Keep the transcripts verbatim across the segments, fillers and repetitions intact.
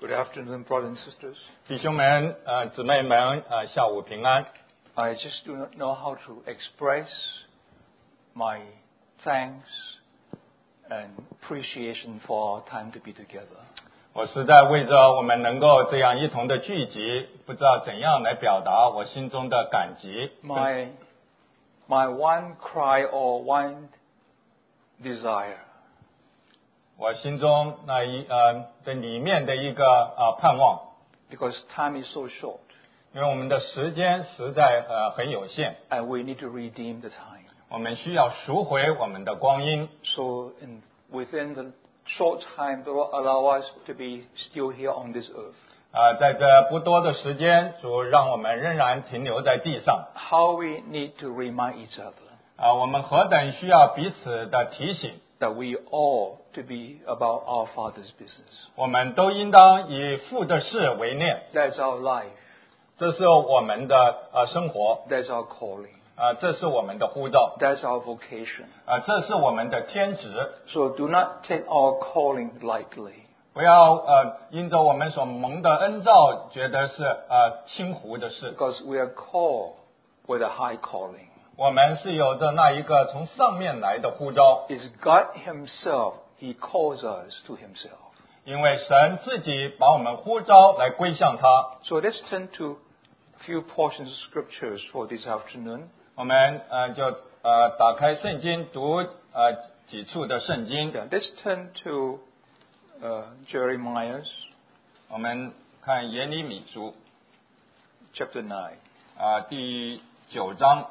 Good afternoon, brothers and sisters. 弟兄们、呃姊妹们、呃下午平安。 I just do not know how to express my thanks and appreciation for our time to be together. 我实在为着我们能够这样一同的聚集，不知道怎样来表达我心中的感激。 My, my one cry or one desire 我心中那一呃的里面的一个呃盼望， because time is so short 因为我们的时间实在呃很有限， and we need to redeem the time. 我们需要赎回我们的光阴。 So in, within the short time, the Lord allow us to be still here on this earth. 啊、在这不多的时间，主让我们仍然停留在地上。 How we need to remind each other 啊、我们何等需要彼此的提醒， that we all to be about our Father's business. 我们都应当以父的事为念。 That's our life. 这是我们的呃生活， That's our calling. 啊、这是我们的呼召， That's our vocation. 啊、这是我们的天职。 So do not take our calling lightly. 不要呃因着我们所蒙的恩召，觉得是呃轻忽的事。 Because we are called with a high calling. 我们是有着那一个从上面来的呼召， It's God Himself. He calls us to Himself. 因为神自己把我们呼召来归向他。 So let's turn to a few portions of scriptures for this afternoon. 我们呃就呃打开圣经读呃几处的圣经。 Yeah, let's turn to uh, Jeremiah 我们看耶利米书 chapter nine. 啊、第九章。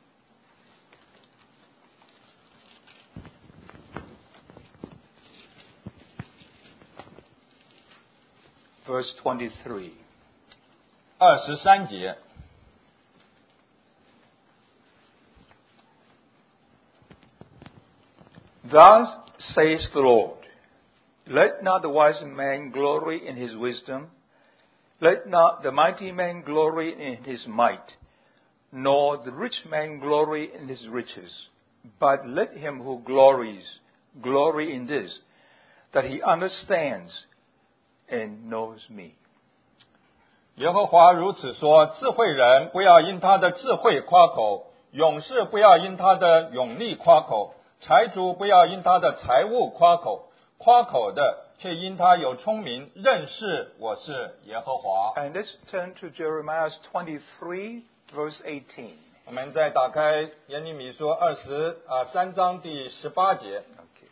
Verse twenty-three. 二十三节， Thus says the Lord, let not the wise man glory in his wisdom, let not the mighty man glory in his might, nor the rich man glory in his riches, but let him who glories glory in this, that he understands and knows me. 耶和华如此说：智慧人不要因他的智慧夸口，勇士不要因他的勇力夸口，财主不要因他的财物夸口，夸口的却因他有聪明，认识我是耶和华。 And let's turn to Jeremiah twenty-three, verse eighteen. 我们再打开耶利米书二十啊三章第十八节。 Okay.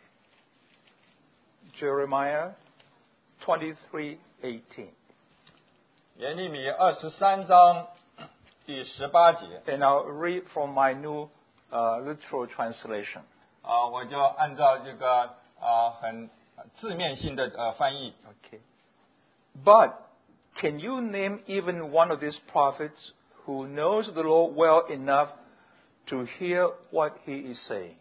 Jeremiah twenty-three, eighteen. 耶利米二十三章第十八节 And I'll read from my new uh, literal translation. 啊，我就按照这个啊很字面性的呃翻译。 Okay. But can you name even one of these prophets who knows the Lord well enough to hear what he is saying?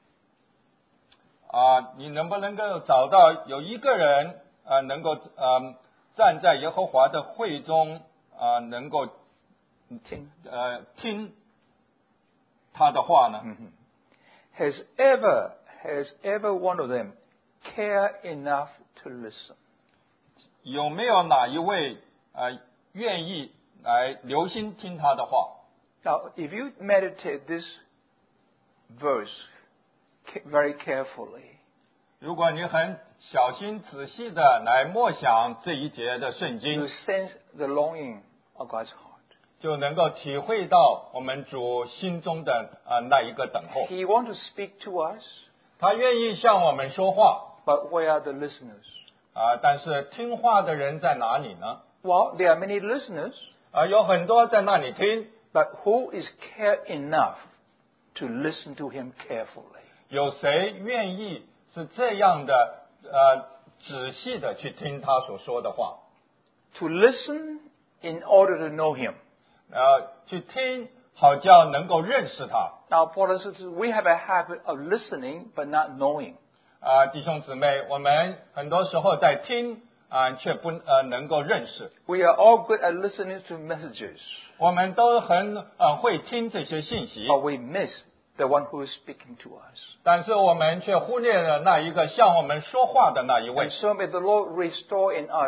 啊，你能不能够找到有一个人啊能够呃站在耶和华的会中啊能够听呃听他的话呢？ Has ever, has ever one of them care enough to listen? 有没有哪一位呃愿意来留心听他的话？ Now, if you meditate this verse ca- very carefully, 如果你很小心仔细的来默想这一节的圣 you 经， sense the longing of God's heart. 就能够体会到我们主心中的啊、呃、那一个等候。 He wants to speak to us, 他愿意向我们说话 but where are the listeners? 啊、但是听话的人在哪里呢？ Well, there are many listeners, 啊、有很多在那里听， but who is care enough to listen to him carefully? 有谁愿意是这样的呃仔细的去听他所说的话？ To listen in order to know him. 呃，去听，好叫能够认识他。 Now, brothers and sisters, we have a habit of listening but not knowing. 啊、弟兄姊妹，我们很多时候在听啊、却不呃能够认识。 We are all good at listening to messages, 我们都很呃会听这些信息， but we miss the one who is speaking to us. 但是我们却忽略了那一个向我们说话的那一位 And。so may the Lord restore in us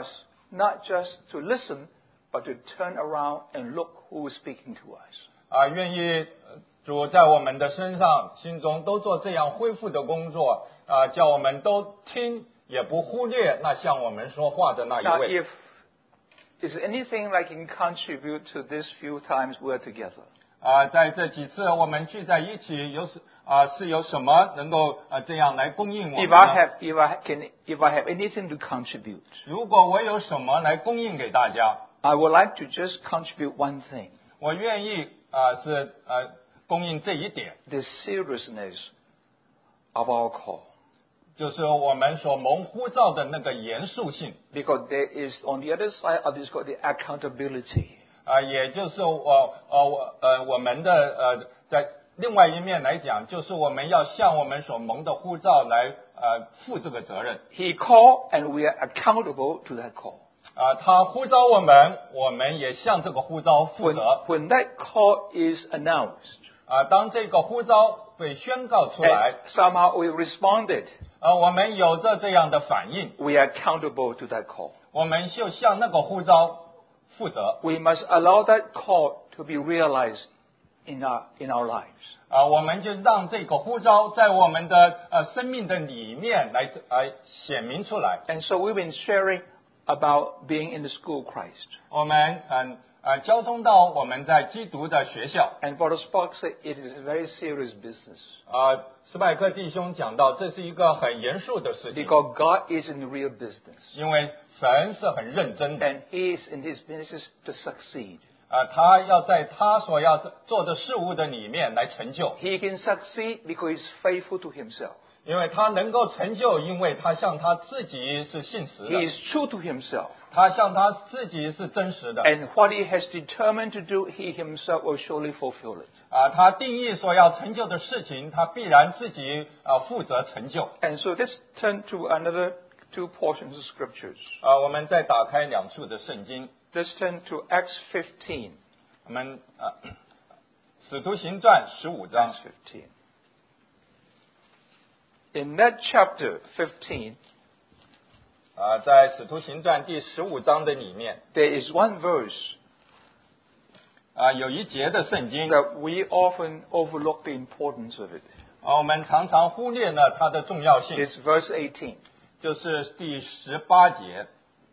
not just to listen, but to turn around and look who is speaking to us. 啊，愿意主在我们的身上、心中都做这样恢复的工作啊，叫我们都听，也不忽略那向我们说话的那一 Now, 位。 if is there anything I can contribute to this few times we're together? 啊，在这几次我们聚在一起，有什啊是有什么能够啊这样来供应我们 If I 呢？ have, if I can, if I have anything to contribute, 如果我有什么来供应给大家， I would like to just contribute one thing: 我愿意啊是呃供应这一点， the seriousness of our call. 就是我们所蒙呼召的那个严肃性。 Because there is, on the other side of this, called the accountability. 啊，也就是我呃我呃我们的呃在另外一面来讲，就是我们要向我们所蒙的呼召来呃负这个责任。 He called, and we are accountable to that call. 啊，他呼召我们，我们也向这个呼召负 When, 责。 when that call is announced, 啊，当这个呼召被宣告出 and 来， somehow we responded, 啊，我们有着这样的反应， we are accountable to that call. 我们就向那个呼召负责。 We must allow that call to be realized in our, in our lives. 啊，我们就让这个呼召在我们的呃生命的里面来来显明出来。 And so we've been sharing about being in the school of Christ. 我们嗯呃交通到我们在基督的学校。 And Brother Spock said it is a very serious business. 啊，斯派克弟兄讲到，这是一个很严肃的事情， Because God is in the real business. 因为神是很认真的。 And He is in His business to succeed. 啊，他要在他所要做的事物的里面来成就， He can succeed because He's faithful to Himself. 因为他能够成就，因为他向他自己是信实 He 的， is true to Himself. 他向他自己是真实的。 And what He has determined to do, He Himself will surely fulfill it. 啊，他定义所要成就的事情，他必然自己啊负责成就。 And so let's turn to another two portions of scriptures. 啊，我们再打开两处的圣经， Let's turn to Acts fifteen. 我们啊，使徒行传十五章 Acts fifteen. In that chapter fifteen, 啊，在使徒行传第十五章的里面 there is one verse 啊，有一节的圣经 that we often overlook the importance of it. 啊，我们常常忽略了它的重要性， It's verse eighteen. 就是第十八节。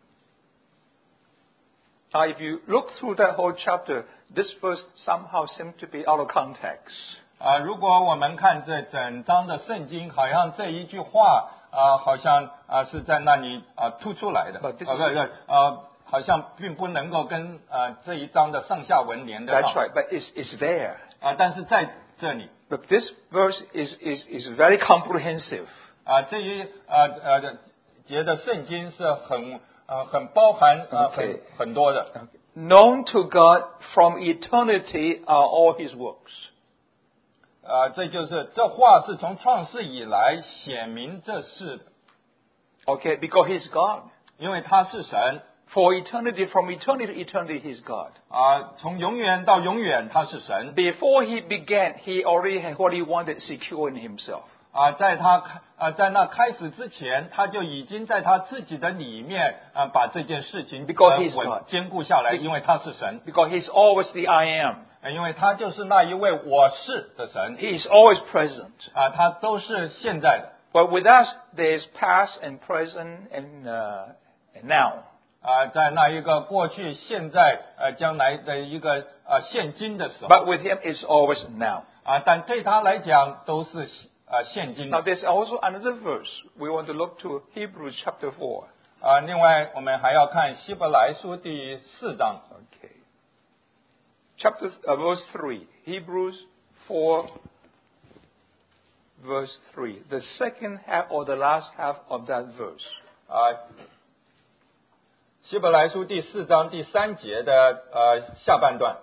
Now, if you look through that whole chapter, this verse somehow seems to be out of context. 啊，如果我们看这整章的圣经，好像这一句话啊，好像啊是在那里啊突出来的， But this 啊 is- 不是啊，好像并不能够跟啊这一章的上下文连得 That's 上 right, but it's, it's there. 啊，但是在这里 But this verse is, is, is very comprehensive. 啊这一啊呃节的圣经是很呃很包含啊很 Okay. 很多的 Known to God from eternity are all His works. 啊，这就是这话是从创世以来显明这事的， Okay, because He's God. 因为他是神 For eternity, from eternity to eternity, He's God. 啊，从永远到永远他是神。 Before He began, He already had what He wanted secure in Himself. 啊，在他开啊，在那开始之前，他就已经在他自己的里面啊，把这件事情 Because 呃 he's 稳 God. 坚固下来，因为他是神， Because He's always the I am. 呃因为他就是那一位我是的神 He is always present. 啊，他都是现在的 But with us, there is past and present and, uh, and now. 啊，在那一个过去、现在、呃将来的一个呃现今的时候 But with Him, it's always now. 啊，但对他来讲都是呃现今 Now, 的 there's also another verse. We want to look to Hebrews chapter four. 啊。另外，我们还要看希伯来书第四章 Okay. Chapter, uh, verse three. Hebrews four, verse three. The second half or the last half of that verse. 啊。希伯来书第四章第三节的呃下半段。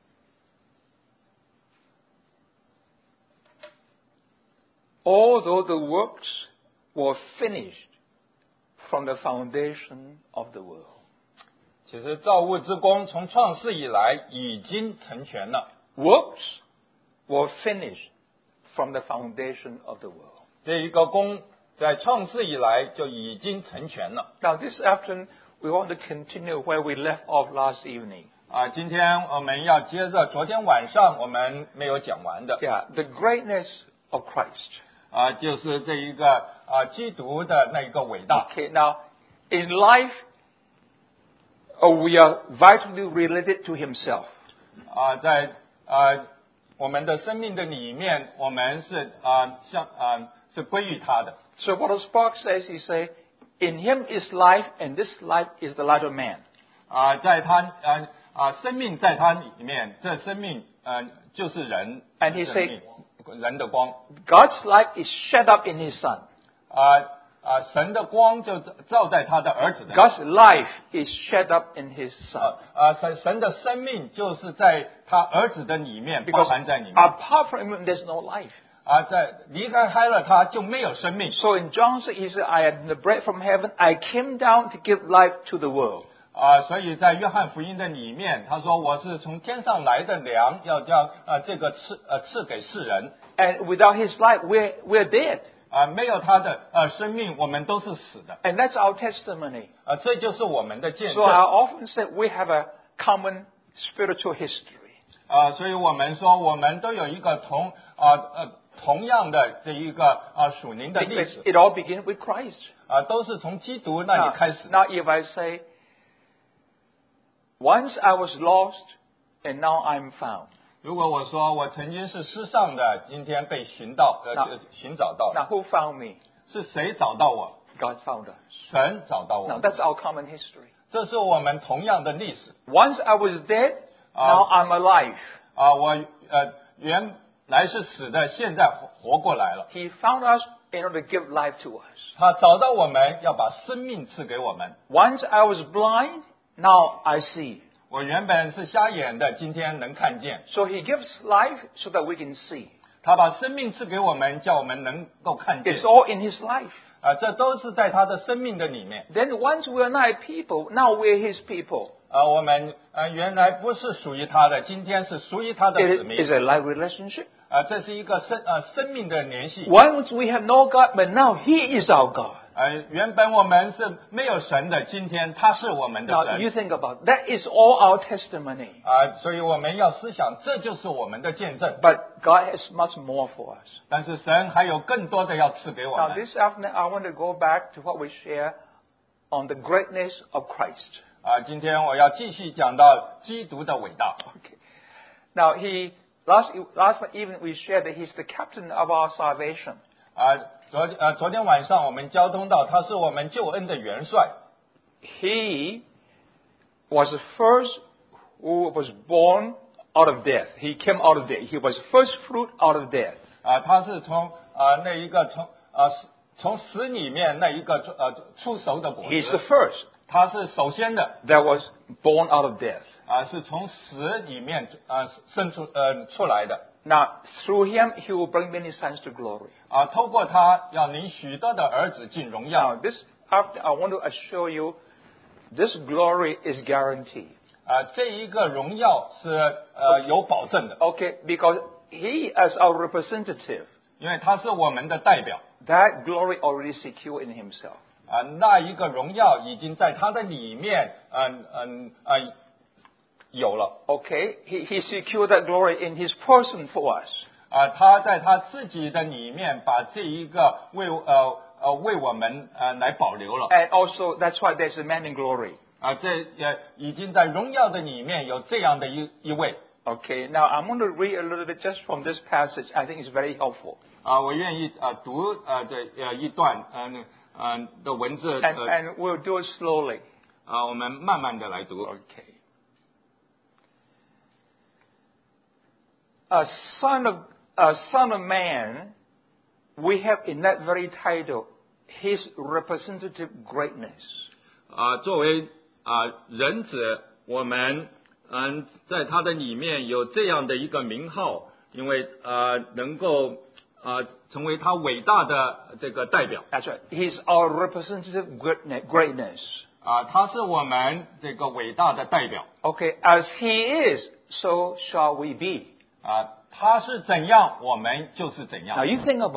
Although the works were finished from the foundation of the world. 其实造物之功从创世以来已经成全了， Works were finished from the foundation of the world. 这一个功在创世以来就已经成全了。 Now, this afternoon, we want to continue where we left off last evening. 啊，今天我们要接着昨天晚上我们没有讲完的。 Yeah, the greatness of Christ. 啊，就是这一个啊，基督的那一个伟大。 Okay, now, in life, uh, we are vitally related to Himself. 啊，在啊我们的生命的里面，我们是啊像啊是归于他的。 So what does Spark says? He say, "In Him is life, and this life is the light of man." 啊，在他啊啊生命在他里面，这生命呃就是人。 And he 生 said, 命人的光。 God's light is shed up in His Son. 啊啊，神的光就照在他的儿子的。 God's life is shed up in His Son. 啊，神神的生命就是在他儿子的里面包 Because 含在里面。 apart from Him, there's no life. 啊，在离开开了他就没有生命。 So in John said, he said, "I am the bread from heaven. I came down to give life to the world." 啊，所以在约翰福音的里面，他说我是从天上来的粮，要将啊这个赐呃赐给世人。 And without His life, we're we're dead. 啊，没有他的呃生命，我们都是死的。 And that's our testimony. 啊，这就是我们的见 So I 证。 often say we have a common spiritual history. 啊，所以我们说我们都有一个同啊呃同样的这一个啊属灵的历 Because 史。 it all begins with Christ. 啊，都是从基督那 Now, 里开始。 now if I say, once I was lost and now I'm found. 如果我说我曾经是失丧的，今天被寻到呃那寻找到， Now who found me? 是谁找到我？ God found us. 神找到 Now 我。 that's our common history. 这是我们同样的历史。 Once I was dead, now I'm alive. 啊，我呃原来是死的，现在活活过来了。 He found us in order to give life to us. 他找到我们，要把生命赐给我们。 Once I was blind, now I see. 我原本是瞎眼的，今天能看见。 So He gives life so that we can see. 他把生命赐给我们，叫我们能够看见。 It's all in His life. 啊，这都是在他的生命的里面。 Then once we're not people, now we're His people. 啊，我们呃原来不是属于他的，今天是属于他的 It 子 is 民。 a life relationship. 啊，这是一个生呃生命的联系。 Once we have no God, but now He is our God. 呃，原本我们是没有神的，今天他是我们的 Now 神。 you think about it. That is all our testimony. 啊，所以我们要思想，这就是我们的见证。 But God has much more for us. 但是神还有更多的要赐给我 Now 们。 this afternoon, I want to go back to what we share on the greatness of Christ. 啊，今天我要继续讲到基督的伟大。 Okay. Now he last last evening we shared that He's the captain of our salvation. 啊，昨呃昨天晚上我们交通到，他是我们救恩的元帅。 He was the first who was born out of death. He came out of death. He was first fruit out of death. 啊，他是从啊那一个从啊从死里面那一个呃出熟的果 He's the 子， first 他是首先的 that was born out of death. 啊，是从死里面啊生出呃出来的 Now through Him, He will bring many sons to glory. 啊，透过他要领许多的儿子进荣 Now 耀 this after I want to assure you, this glory is guaranteed. 啊，这一个荣耀是呃有保证的， Okay, because He as our representative, 因为他是我们的代表 that glory already secure in Himself. 啊，那一个荣耀已经在他的里面嗯嗯啊有了 Okay, He He secured that glory in His person for us. 啊，他在他自己的里面把这一个为呃呃为我们呃来保留了 And also, that's why there's a man in glory. 啊，这也已经在荣耀的里面有这样的一一位 Okay, now I'm going to read a little bit just from this passage. I think it's very helpful. 啊，我愿意呃读呃这呃一段呃呃的文字 And, 呃 and we'll do it slowly. 啊，我们慢慢的来读 Okay. A son of, a son of man, we have in that very title, His representative greatness. 啊，作为啊人子，我们嗯在他的里面有这样的一个名号，因为呃能够啊成为他伟大的这个代表 That's right. He's our representative greatne- greatness. 啊，他是我们这个伟大的代表 Okay, as He is, so shall we be. 啊，他是怎样，我们就是怎样 Now you think about that.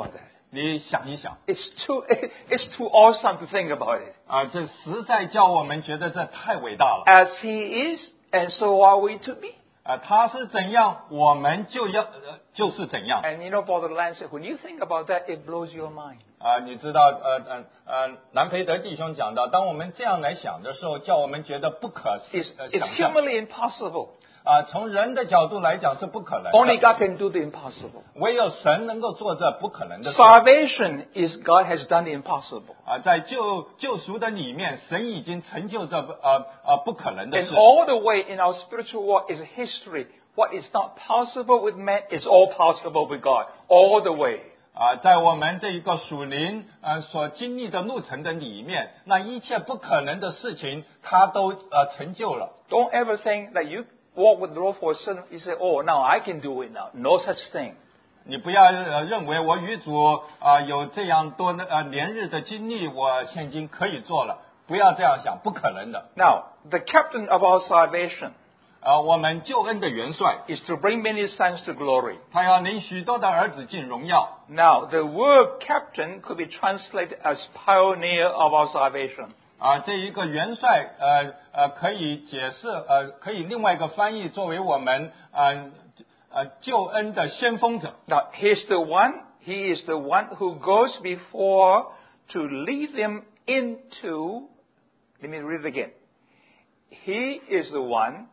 你想一想 It's too, it's too awesome to think about it. 啊，这实在叫我们觉得这太伟大了 As he is, and so are we to be. 啊！他是怎样，我们就要、呃、就是怎样 And you know, Brother Lance said, when you think about that, it blows your mind. 啊！你知道，呃呃呃，南培德弟兄讲到，当我们这样来想的时候，叫我们觉得不可 It's, 呃 it's 想象 humanly impossible. 啊！从人的角度来讲是不可能 Only 的， God can do the impossible. 唯有神能够做这不可能的事 Salvation is God has done the impossible. 啊！在救救赎的里面，神已经成就这呃呃不可能的 And 事 all the way in our spiritual walk is history. What is not possible with man is all possible with God. All the way. 啊，在我们这一个属灵呃所经历的路程的里面，那一切不可能的事情，他都呃成就了。 Don't ever think that you walk with the Lord for a certain, you say, oh, now I can do it now. No such thing. 你不要呃认为我与主啊、有这样多的呃连日的经历，我现今可以做了，不要这样想，不可能的。 Now, the captain of our salvation 啊、我们救恩的元帅， is to bring many sons to glory. 他要领许多的儿子进荣耀。 Now, the word captain could be translated as pioneer of our salvation. 啊，这一个元帅，呃呃，可以解释，呃，可以另外一个翻译作为我们呃呃救恩的先锋者。 Now, he's the one, he is the one who goes before to lead them into, let me read it again. He is the one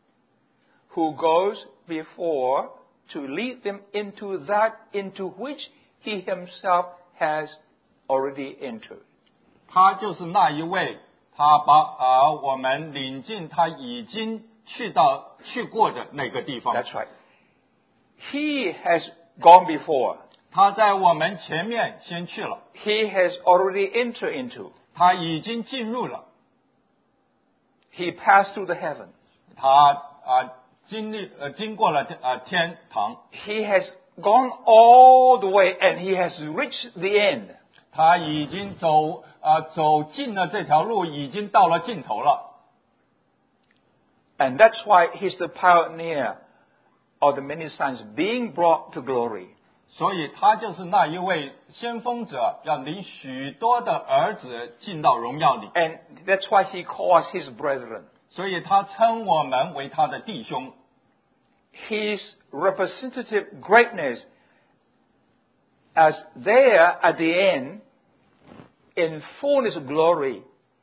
who goes before to lead them into that into which he himself has already entered. 他就是那一位，他把啊、我们领进他已经去到去过的那个地方。 That's right. He has gone before. 他在我们前面先去了， He has already entered into. 他已经进入了， He passed through the heaven. 他啊、经历呃经过了呃天堂， He has gone all the way and he has reached the end. 他已经走啊、走进了这条路，已经到了尽头了。 And that's why he's the pioneer of the many sons being brought to glory. 所以他就是那一位先锋者，要领许多的儿子进到荣耀里。 And that's why he calls his brethren. 所以他称我们为他的弟兄。 His representative greatness as there at the end in fullness of glory.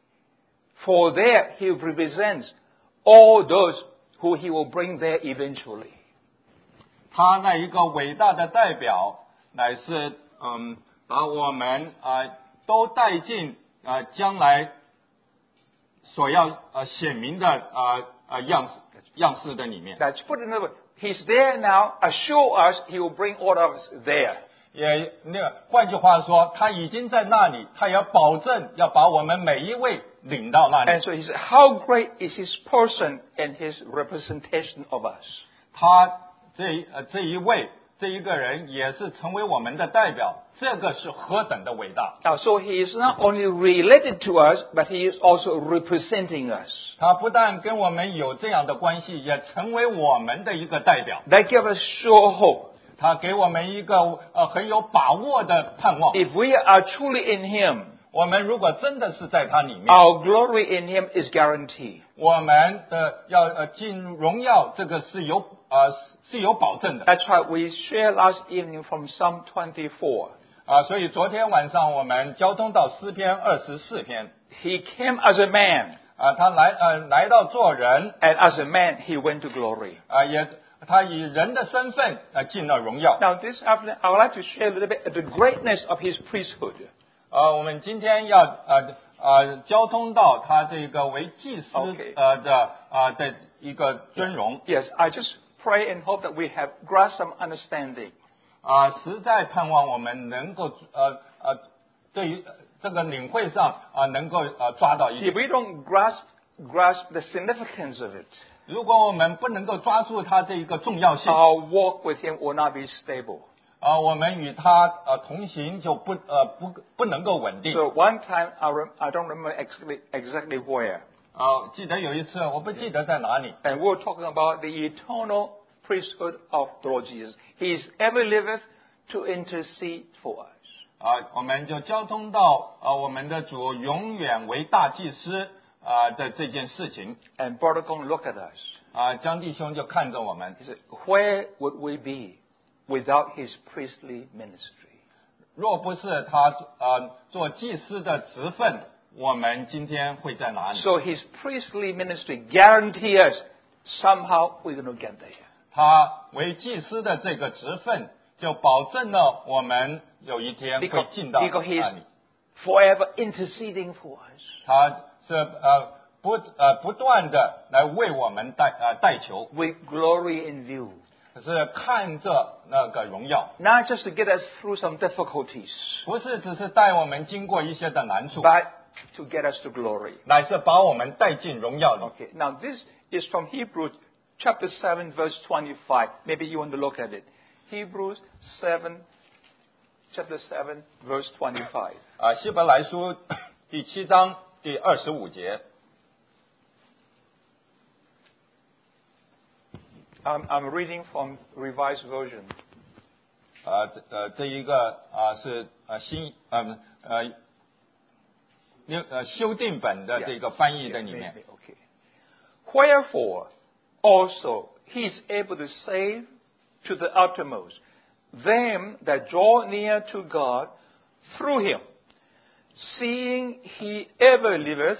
For there he represents all those who he will bring there eventually. 他那一个伟大的代表，乃是嗯，把我们啊、呃、都带进啊、呃、将来所要呃显明的啊呃样式样式的里面。 That's put another way. He's there now. Assure us he will bring all of us there. 也那个换句话说，他已经在那里，他要保证要把我们每一位领到那里。 And so he said, how great is his person and his representation of us? 他这呃这一位这一个人也是成为我们的代表，这个是何等的伟大！ Now, so he is not only related to us, but he is also representing us. 他不但跟我们有这样的关系，也成为我们的一个代表。 That gives us sure hope. 他给我们一个呃很有把握的盼望。 If we are truly in him, 我们如果真的是在他里面， our glory in him is guaranteed. 我们的要呃进入荣耀，这个是有呃是有保证的 That's why we shared last evening from Psalm twenty-four. 啊。所以昨天晚上我们交通到诗篇二十四篇 He came as a man, 啊，他来呃来到做人 and as a man, he went to glory. 啊，也他以人的身份呃进了荣耀。 Now, this afternoon, I would like to share a little bit of the greatness of his priesthood. 呃，我们今天要呃呃交通到他这个为祭司 Okay. 呃的啊的一个尊荣 Yes, I just pray and hope that we have grasped some understanding. 啊，实在盼望我们能够呃呃对于这个领会上啊能够呃抓到一 If 点。 we don't grasp grasp the significance of it, 如果我们不能够抓住它这一个重要性， our walk with him will not be stable. 啊，我们与他呃同行就不呃不不能够稳定。 So one time, I, rem- I don't remember exactly, exactly where, 啊，记得有一次我不记得在哪里 and we were talking about the eternal priesthood of the Lord Jesus. He is ever liveth to intercede for us. 啊，我们就交通到啊，我们的主永远为大祭司啊的这件事情。 And Brother Gong looked at us. 啊，江弟兄就看着我们。 He said, "Where would we be without his priestly ministry?" 若不是他呃做祭司的职分，我们今天会在哪里？ So his priestly ministry guarantees us somehow we're going to get there. 他为祭司的这个职分，就保证了我们有一天会 Because, 进到 because 那 he's 里。 forever interceding for us. 他是呃不呃不断的来为我们代呃代求， With glory in view. 是看着那个荣耀， Not just to get us through some difficulties, 不是只是带我们经过一些的难处， but to get us to glory. 乃是把我们带进荣耀里。 Okay, now this is from Hebrews chapter seven, verse twenty-five. Maybe you want to look at it. Hebrews seven, chapter seven, verse twenty-five. 啊，希伯来书第七章第二十五节。 I'm, I'm reading from Revised Version. 呃，这呃这一个啊、是呃新呃呃修呃修订本的这个翻译的里面。 Okay. Wherefore, also he is able to save to the uttermost them that draw near to God through him, seeing he ever liveth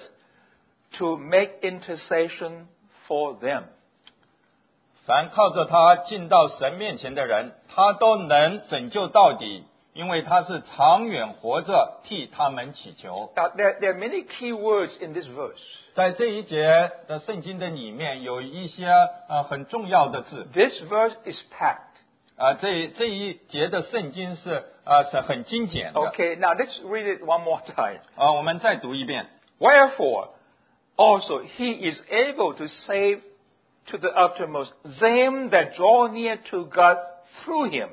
to make intercession for them. 凡靠着他进到神面前的人，他都能拯救到底，因为他是长远活着替他们祈求。 Now, there, there are many key words in this verse. 在这一节的圣经的里面，有一些呃很重要的字。 This verse is packed. 啊、这这一节的圣经是啊、是很精简的。 Okay, now let's read it one more time. 啊、我们再读一遍。 Wherefore, also he is able to save to the uttermost them that draw near to God through him,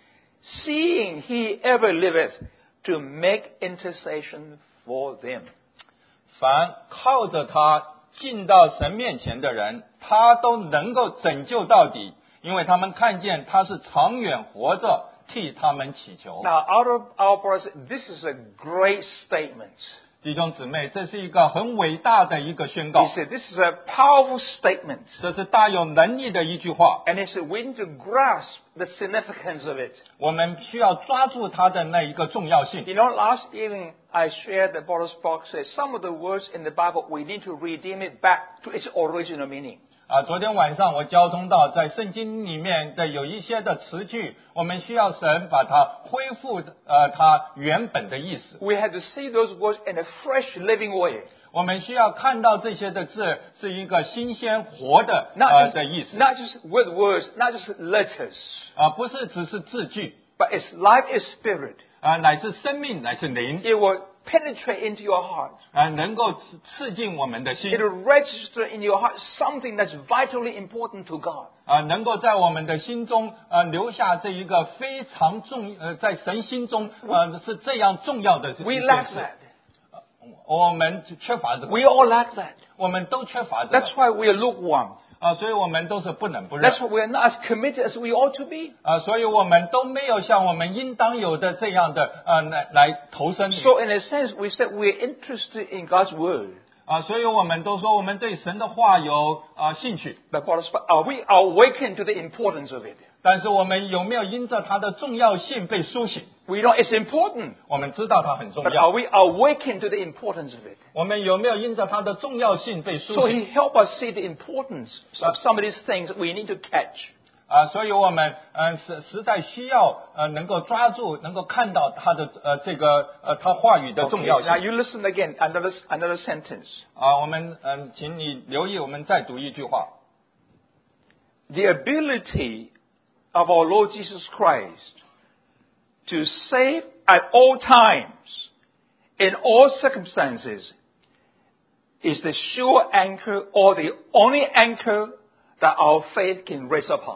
seeing he ever liveth to make intercession for them. 凡靠着他进到神面前的人，他都能够拯救到底，因为他们看见他是长远活着替他们祈求。 Now, out of our brothers, this is a great statement. 弟兄姊妹，这是一个很伟大的一个宣告 He，said this is a powerful statement. 这是大有能力的一句话。 And he said we need to grasp the significance of it. 我们需要抓住它的那一个重要性。 You know, last evening I shared that Boris Spock said some of the words in the Bible, we need to redeem it back to its original meaning. 啊，昨天晚上我交通到在圣经里面的有一些的词句，我们需要神把它恢复呃它原本的意思。 We had to see those words in a fresh, living way. 我们需要看到这些的字是一个新鲜活的 Not 呃 just, 的意思 not just with words, not just letters, 啊，不是只是字句 but it's life, it's spirit. 啊，乃是生命，乃是灵 It will penetrate into your heart. 啊，能够刺刺进我们的心 It will register in your heart something that's vitally important to God. 啊，能够在我们的心中呃留下这一个非常重呃在神心中呃是这样重要的一件 We lack 事。 that. 我们缺乏这个， We all lack that. 我们都缺乏这 That's 个 why we are lukewarm. 啊，所以我们都是不冷不热 That's why we are not as committed as we ought to be. 啊，所以我们都没有像我们应当有的这样的呃来来投身里 So in a sense, we said we're interested in God's word. 啊，所以我们都说我们对神的话有啊兴趣， But Paul said, are we awakened to the importance of it? 但是我们有没有因着它的重要性被苏醒？ We know it's important, 我们知道它很重 but are 要， we awakened to the importance of it? 我们有没有因着它的重要性被苏 So 醒？ he helped us see the importance of some of these things that we need to catch. 啊，所以我们嗯实实在需要呃能够抓住，能够看到它的呃这个呃他话语的 Okay, 重要 now 性。 you listen again, another, another sentence. 啊，我们嗯，请你留意，我们再读一句话。 The ability of our Lord Jesus Christ to save at all times, in all circumstances, is the sure anchor or the only anchor that our faith can rest upon.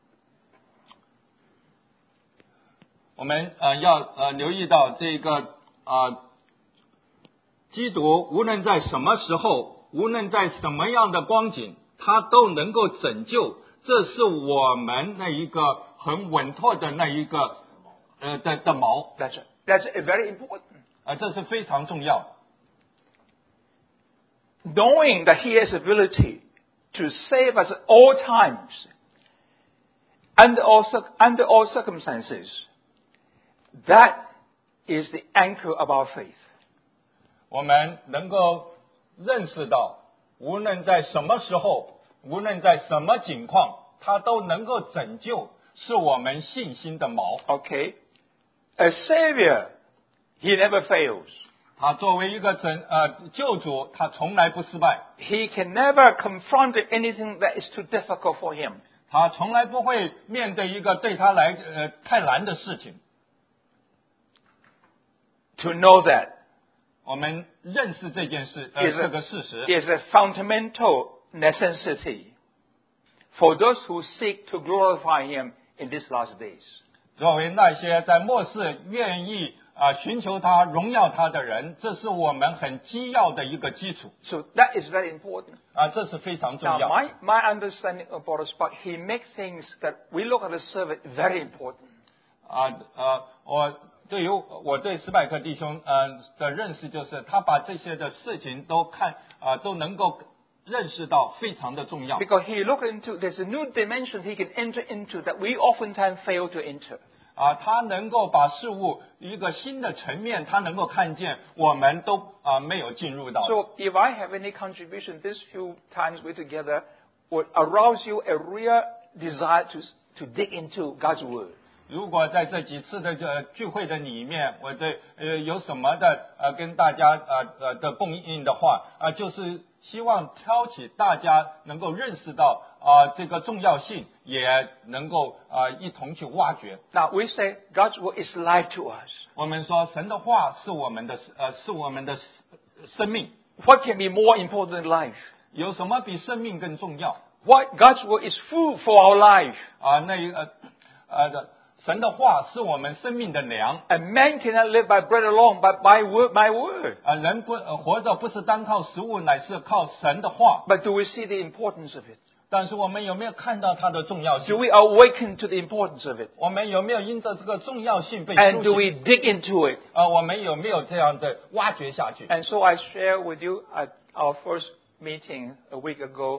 我们呃要呃留意到这个啊、呃，基督无论在什么时候，无论在什么样的光景，他都能够拯救。这是我们那一个很稳妥的那一个呃的的锚。 That's it. That's very important. 啊，这是非常重要。 Knowing that He has ability to save us at all times, under all, under all circumstances, that is the anchor of our faith. 我们能够认识到，无论在什么时候，无论在什么境况，他都能够拯救，是我们信心的锚。 Okay? A Savior, He never fails. 他作为一个拯呃救主，他从来不失败， He can never confront anything that is too difficult for Him. 他从来不会面对一个对他来呃太难的事情。 To know that 我们认识这件事，呃 is 这 a, 个事实， is a fundamental necessity for those who seek to glorify Him in these last days. 作为那些在末世愿意啊、寻求他、荣耀他的人，这是我们很基要的一个基础 So that is very important. 啊，这是非常重 Now, 要。 my, my understanding of Boris Spark, he makes things that we look at the survey very important. 啊呃，我对于我对斯拜克弟兄呃的认识就是，他把这些的事情都看啊、都能够认识到非常的重要 Because he looked into, there's a new dimension he can enter into that we oftentimes fail to enter. 啊，他能够把事物一个新的层面，他能够看见，我们都啊没有进入到。 So if I have any contribution, these few times we're together would arouse you a real desire to, to dig into God's Word. 如果在这几次的这聚会的里面，我对呃有什么的呃跟大家呃呃的供应的话啊、就是希望挑起大家能够认识到啊、这个重要性，也能够啊、一同去挖掘。 Now we say God's Word is life to us. 我们说神的话是我们的呃是我们的生命， What can be more important than life? 有什么比生命更重要 What God's Word is food for our life. 啊？那一个呃的神的话是我们生命的粮。 A man cannot live by bread alone, but by word, my word. 啊，人不、呃、活着不是单靠食物，乃是靠神的话。 But do we see the importance of it? 但是我们有没有看到它的重要 Do 性？ we awaken to the importance of it? 我们有没有因着这个重要性被 And 苏 do 醒？ we dig into it? 啊，我们有没有这样的挖掘下去？ And so I share with you at our first meeting a week ago,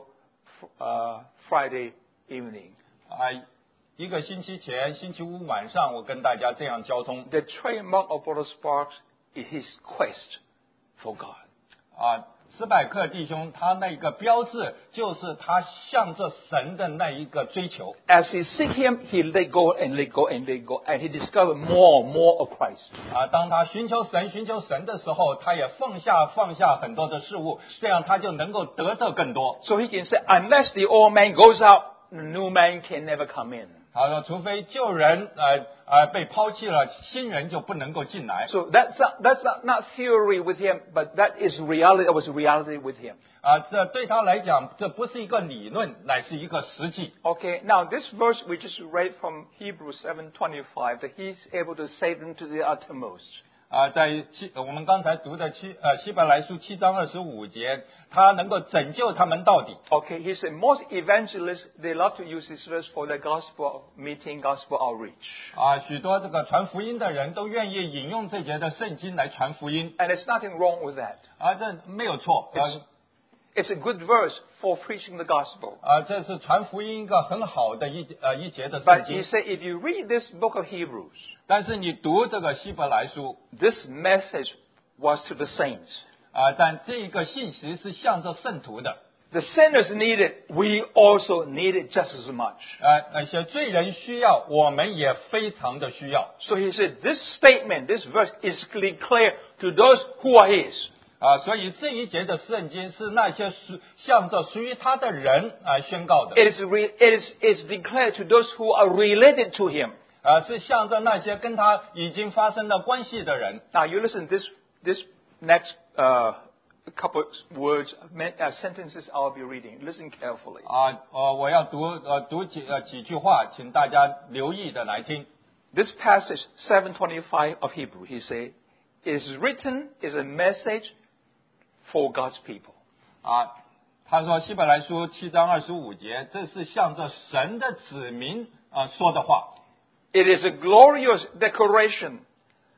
uh, Friday evening. 啊，一个星期前，星期五晚上，我跟大家这样交通 The trademark of Brother Sparks is his quest for God. 啊。斯百克弟兄他那个标志就是他向着神的那一个追求。 As he seek him, he let go and let go and let go, and he discovered more and more of Christ. 啊，当他寻求神、寻求神的时候，他也放下放下很多的事物，这样他就能够得着更多。 So he can say, unless the old man goes out, the new man can never come in. 他说，除非旧人呃呃被抛弃了，新人就不能够进来。 So that's not, that's not, not theory with him, but that is reality. That was reality with him. 啊，这对他来讲，这不是一个理论，乃是一个实际。 Okay, now this verse we just read from Hebrews seven twenty-five, that he's able to save them to the uttermost. 啊，在七我们刚才读的七呃希伯来书七章二十五节，他能够拯救他们到底。 Okay, he said most evangelists, they love to use this verse for their gospel meeting, gospel outreach. 啊，许多这个传福音的人都愿意引用这节的圣经来传福音。 And there's nothing wrong with that. 啊，这没有错。 It's, it's a good verse for preaching the gospel. 啊，这是传福音一个很好的一呃一节的圣 But 经 he。said if you read this book of Hebrews, 但是你读这个希伯来书 this message was to the saints. 啊，但这个信息是向着圣徒的。 The sinners need it. We also need it just as much. 啊，那些罪人需要，我们也非常的需要。 So he said this statement, this verse is clear to those who are his. 啊，所以这一节的圣经是那些属向着属于他的人啊宣告的。 It is, re, it is is declared to those who are related to him. 啊，是向着那些跟他已经发生了关系的人。 Now you listen this this next uh, couple words, uh, sentences I'll be reading. Listen carefully. 啊，呃，我要读呃读几呃几句话，请大家留意的来听。 This passage seven twenty-five of Hebrew, he say, is written is a message for God's people. 啊，他说希伯来书七章二十五节，这是向着神的子民啊说的话。 It is a glorious declaration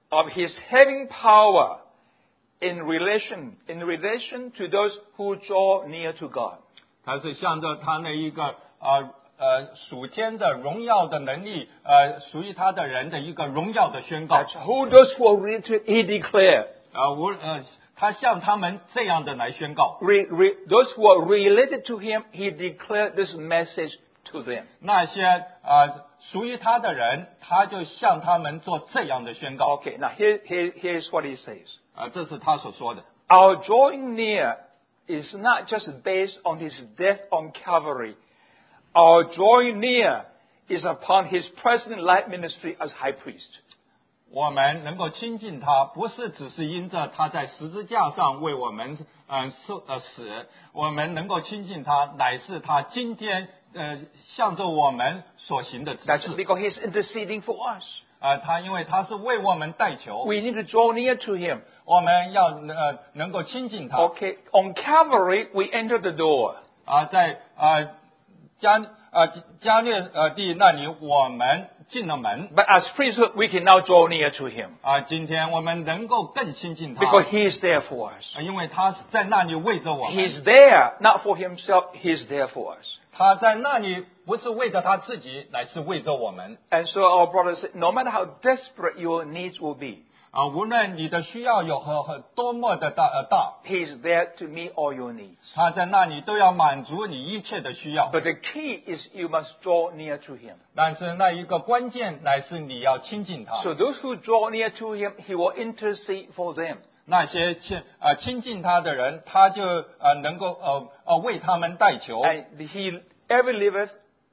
of his having power in relation, in relation to those who draw near to God. 它是向着他那一个呃呃属天的荣耀的能力，呃属于他的人的一个荣耀的宣告。 That's who those who are related to it, he declared. 啊，无呃，他向他们这样的来宣告。 Re, re, those who are related to him, he declared this message to them. 那些啊属于他的人，他就向他们做这样的宣告。 Okay, now here, here, here's what he says. 啊，这是他所说的。 Our drawing near is not just based on his death on Calvary. Our drawing near is upon his present life ministry as high priest. 我们能够亲近他，不是只是因着他在十字架上为我们嗯受呃死，我们能够亲近他，乃是他今天呃向着我们所行的指 That's 示。 because he's interceding for us. 啊，他因为他是为我们代求， We need to draw near to him. 我们要呃能够亲近他。 Okay, on Calvary, we enter the door. 啊，在啊加啊加略呃地那里，我们进了门。 But as priesthood, we can now draw near to him 啊，今天我们能够更亲近他， because he is there for us. 啊因为他是在那里为着我们。 He's there, not for himself, he's there for us. 他在那里不是为着他自己，乃是为着我们。 And so our brothers said, no matter how desperate your needs will be, 啊，无论你的需要有很很多么的大呃大， he's there to meet all your needs. 他在那里都要满足你一切的需要。 But the key is you must draw near to him. 但是那一个关键乃是你要亲近他。 So those who draw near to him, he will intercede for them. 那些亲啊亲近他的人，他就呃能够呃呃为他们代求。 And he ever liveth,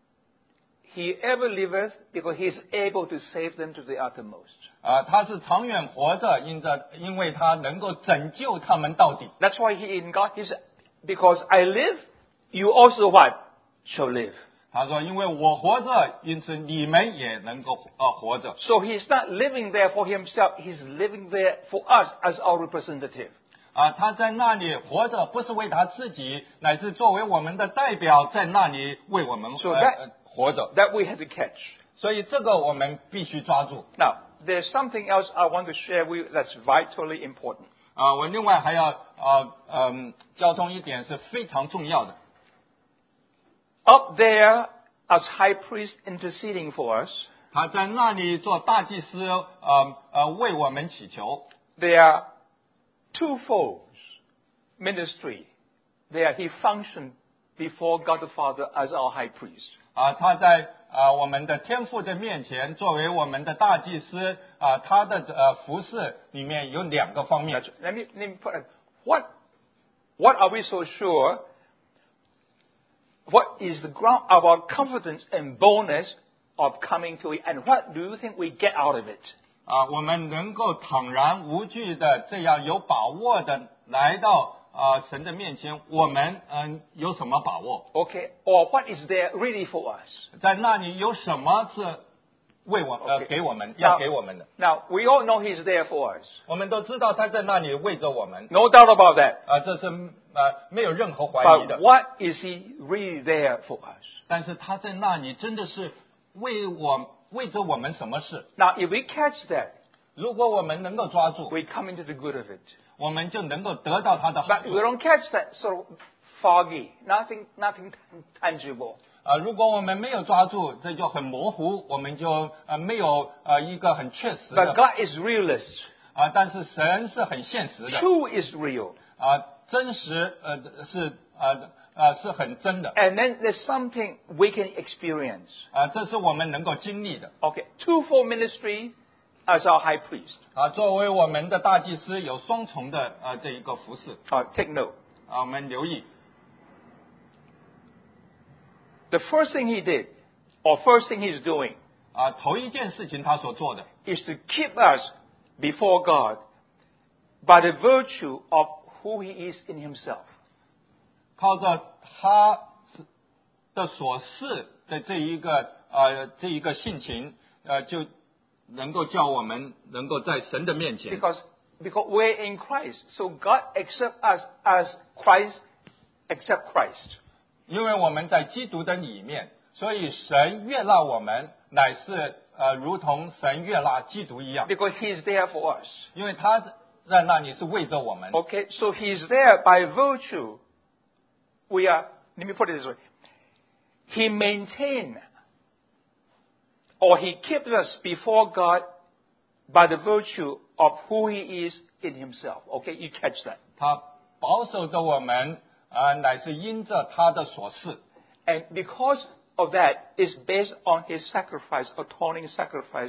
he ever liveth because he is able to save them to the uttermost. 啊，他是长远活着，因着因为他能够拯救他们到底。 That's why he in God, he said, because I live, you also what? Shall live. 他说：“因为我活着，因此你们也能够呃活着。 So he's not living there for himself, he's living there for us as our representative. 啊，他在那里活着，不是为他自己，乃是作为我们的代表，在那里为我们 So 呃 that- 呃活着。 That we have to catch. 所以这个我们必须抓住。 Now, there's something else I want to share with you that's vitally important. 啊，我另外还要啊嗯交通一点是非常重要的。 Up there, as high priest interceding for us, 他在那里做大祭司，呃呃为我们祈求。 there are twofold ministry. There he functioned before God the Father as our high priest. 啊，他在啊我们的天父的面前，作为我们的大祭司啊，他的呃服饰里面有两个方面。 Let me, let me put it. What, what are we so sure? What is the ground of our confidence and boldness of coming to it? And what do you think we get out of it? 啊，我们能够坦然无惧的这样有把握的来到啊神的面前，我们嗯有什么把握？ Okay? Or what is there really for us? 在那里有什么是为我呃 Okay. 给我们 Now- 要给我们的？ Now, we all know he's there for us. 我们都知道他在那里为着我们 No doubt about that. 啊，这是呃没有任何怀疑 But 的。 what is he really there for us? 但是他在那里真的是为我为着我们什么事？ Now, if we catch that, 如果我们能够抓住， we come into the good of it. 我们就能够得到他的好 But if 处 we。don't catch that, sort of foggy, nothing, nothing tangible. 啊，如果我们没有抓住，这就很模糊，我们就呃没有呃一个很确实 But 的 God is realist. 啊，但是神是很现实的 True is real. 啊，真实呃是呃呃是很真的 And then there's something we can experience. 啊，这是我们能够经历的 Okay, twofold ministry as our high priest. 啊。作为我们的大祭司，有双重的呃这一个服饰 Uh, take note. 啊，我们留意 The first thing he did, or first thing he's doing, 啊，头一件事情他所做的 is to keep us before God by the virtue of who he is in himself. 靠着他的所示的这一个呃这一个性情，呃就能够叫我们能够在神的面前， Because, because we're in Christ. So God accepts us as Christ accept Christ. 因为我们在基督的里面，所以神悦纳我们，乃是呃如同神悦纳基督一样， because He is there for us. 因为他在那里是为着我们。 Okay, so He is there by virtue. We are, let me put it this way. He maintains or He keeps us before God by the virtue of who He is in Himself. Okay, you catch that. 他保守着我们，啊、乃是因着他的所事。 And because of that, it's based on His sacrifice, atoning sacrifice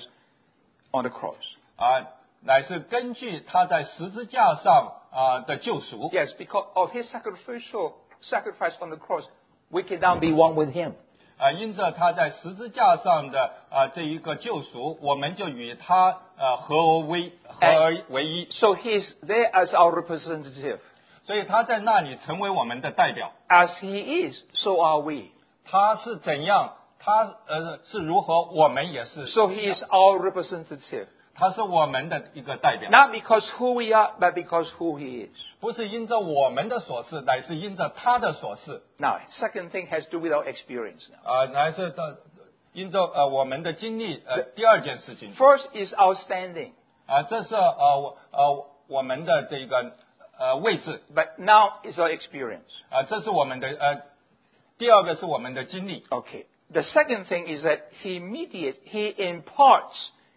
on the cross. 啊、乃是根据他在十字架上啊、的救赎。 Yes, because of His sacrificial sacrifice on the cross, we can now be one with Him. 啊、因着他在十字架上的啊、这一个救赎，我们就与他呃合而为合而为一。 So He's there as our representative. 所以他在那里成为我们的代表。 As He is, so are we. 他是怎样，他呃是如何，我们也是。 So He is our representative. 他是我们的一个代表， Not because who we are, but because who He is. 不是因着我们的所事，乃是因着他的所事。 Now, second thing has to do with our experience now. 啊、乃是的因着呃我们的经历。呃，第二件事情， First is our standing. 啊、这是呃我呃我们的这个呃位置。 But now is our experience. 啊、这是我们的呃第二个是我们的经历。 Okay. The second thing is that He mediates, He imparts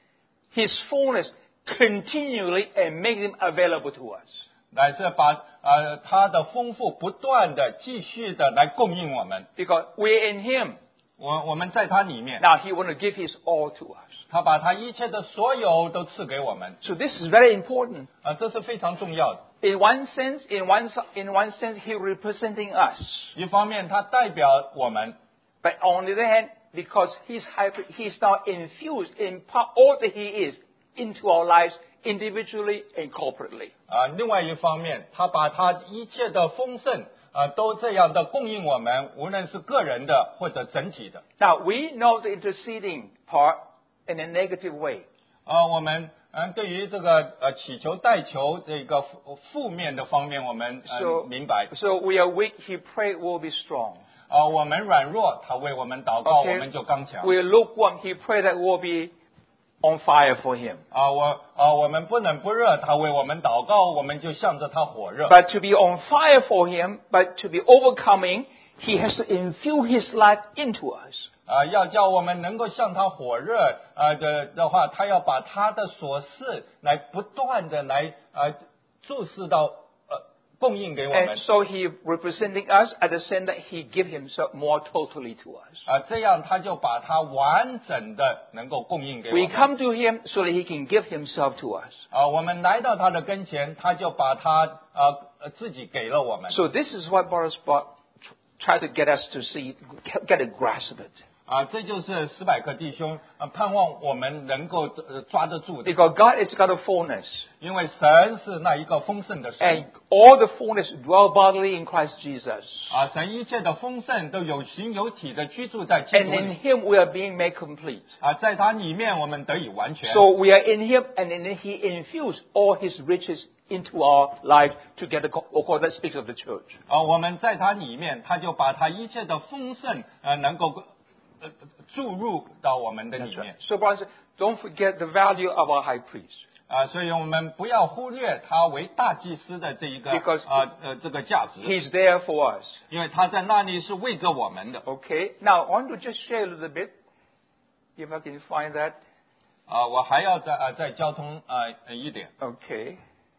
His fullness continually and makes Him available to us. 乃是把呃他的丰富不断的继续的来供应我们。 Because we're in Him. 我我们在他里面， Now He wants to give His all to us. 他把他一切的所有都赐给我们。 So this is very important. 啊、这是非常重要的。 In one sense, in one, in one sense, He representing us. 一方面，他代表我们。 But on the other hand, because He's, hyper, he's now infused, impart all that He is into our lives individually and corporately. 啊，另外一方面，他把他一切的丰盛啊，都这样的供应我们，无论是个人的或者整体的。 Now, we know the interceding part in a negative way. 啊，我们嗯，对于这个呃祈求代求这个负负面的方面，我们呃 So, 明白。 so we are weak, He prayed will be strong. 啊，我们软弱，他为我们祷告，我们就刚强。 We are lukewarm, He prayed that we'll be on fire for Him. 啊，我啊，我们不冷不热，他为我们祷告，我们就向着他火热。 But to be on fire for Him, but to be overcoming, He has to infuse His life into us. 啊，要叫我们能够向他火热啊的的话，他要把他的所事来不断的来啊注视到呃供应给我们 And so He representing us at the same time, He give Himself more totally to us. 啊，这样他就把他完整的能够供应给我 We 们 come to Him so that He can give Himself to us. 啊，我们来到他的跟前，他就把他啊呃自己给了我们 So this is what Boris Bott try to get us to see, get a grasp of it. 啊，这就是史百克弟兄啊盼望我们能够呃抓得住的， Because God is God of fullness. 因为神是那一个丰盛的 And 神 all the fullness dwell bodily in Christ Jesus. 啊，神一切的丰盛都有形有体的居住在基 And 督 in 里 Him we are being made complete. 啊，在他里面我们得以完全。 So we are in Him, and in He infused all His riches into our life together. Of course, that speaks of the church. 啊，我们在他里面，他就把他一切的丰盛呃能够呃注入到我们的里面 So, brothers, don't forget the value of our high priest. 啊，所以我们不要忽略他为大祭司的这一个 Because 啊呃这个价值， He's there for us. 因为他在那里是为着我们的 Okay. Now, I want to just share a little bit. If I can find that. 啊。我还要再啊再交通啊呃一点 Okay.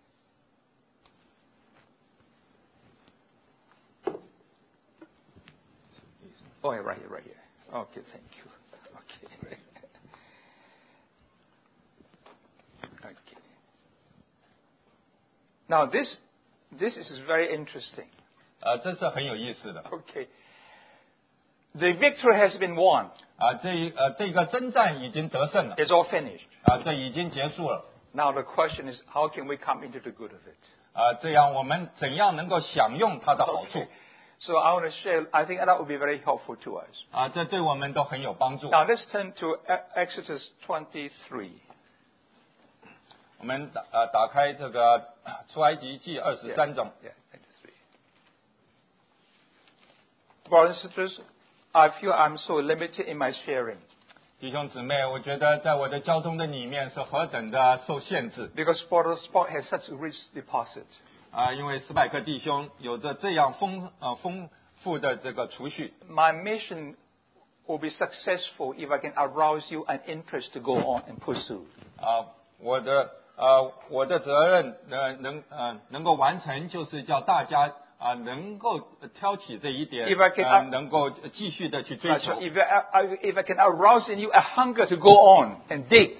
Oh, yeah, right here, right here. Okay, thank you. Okay. Okay. Now, this this is very interesting. 啊，这是很有意思的 Okay. The victory has been won. 啊，这一呃这个征战已经得胜了 It's all finished. 啊，这已经结束了 Now the question is, how can we come into the good of it? 啊，这样我们怎样能够享用它的好处 Okay. So I want to share. I think that would be very helpful to us. 啊？这对我们都很有帮助。 Now let's turn to Exodus twenty-three. 我们打呃打开这个出埃及记二十三章 Yeah, twenty-three. Brothers and sisters, I feel I'm so limited in my sharing. 弟兄姊妹，我觉得在我的交通的里面是何等的受限制 because Brother Spock has such a rich deposit. 啊！因为斯派克弟兄有着这样丰呃丰富的这个储蓄 My mission will be successful if I can arouse you an interest to go on and pursue. 啊，我的呃我的责任呃能呃能够完成，就是叫大家啊能够挑起这一点 If I can- 呃能够继续的去追 Right, 求 so。if I, if I can arouse in you a hunger to go on and dig,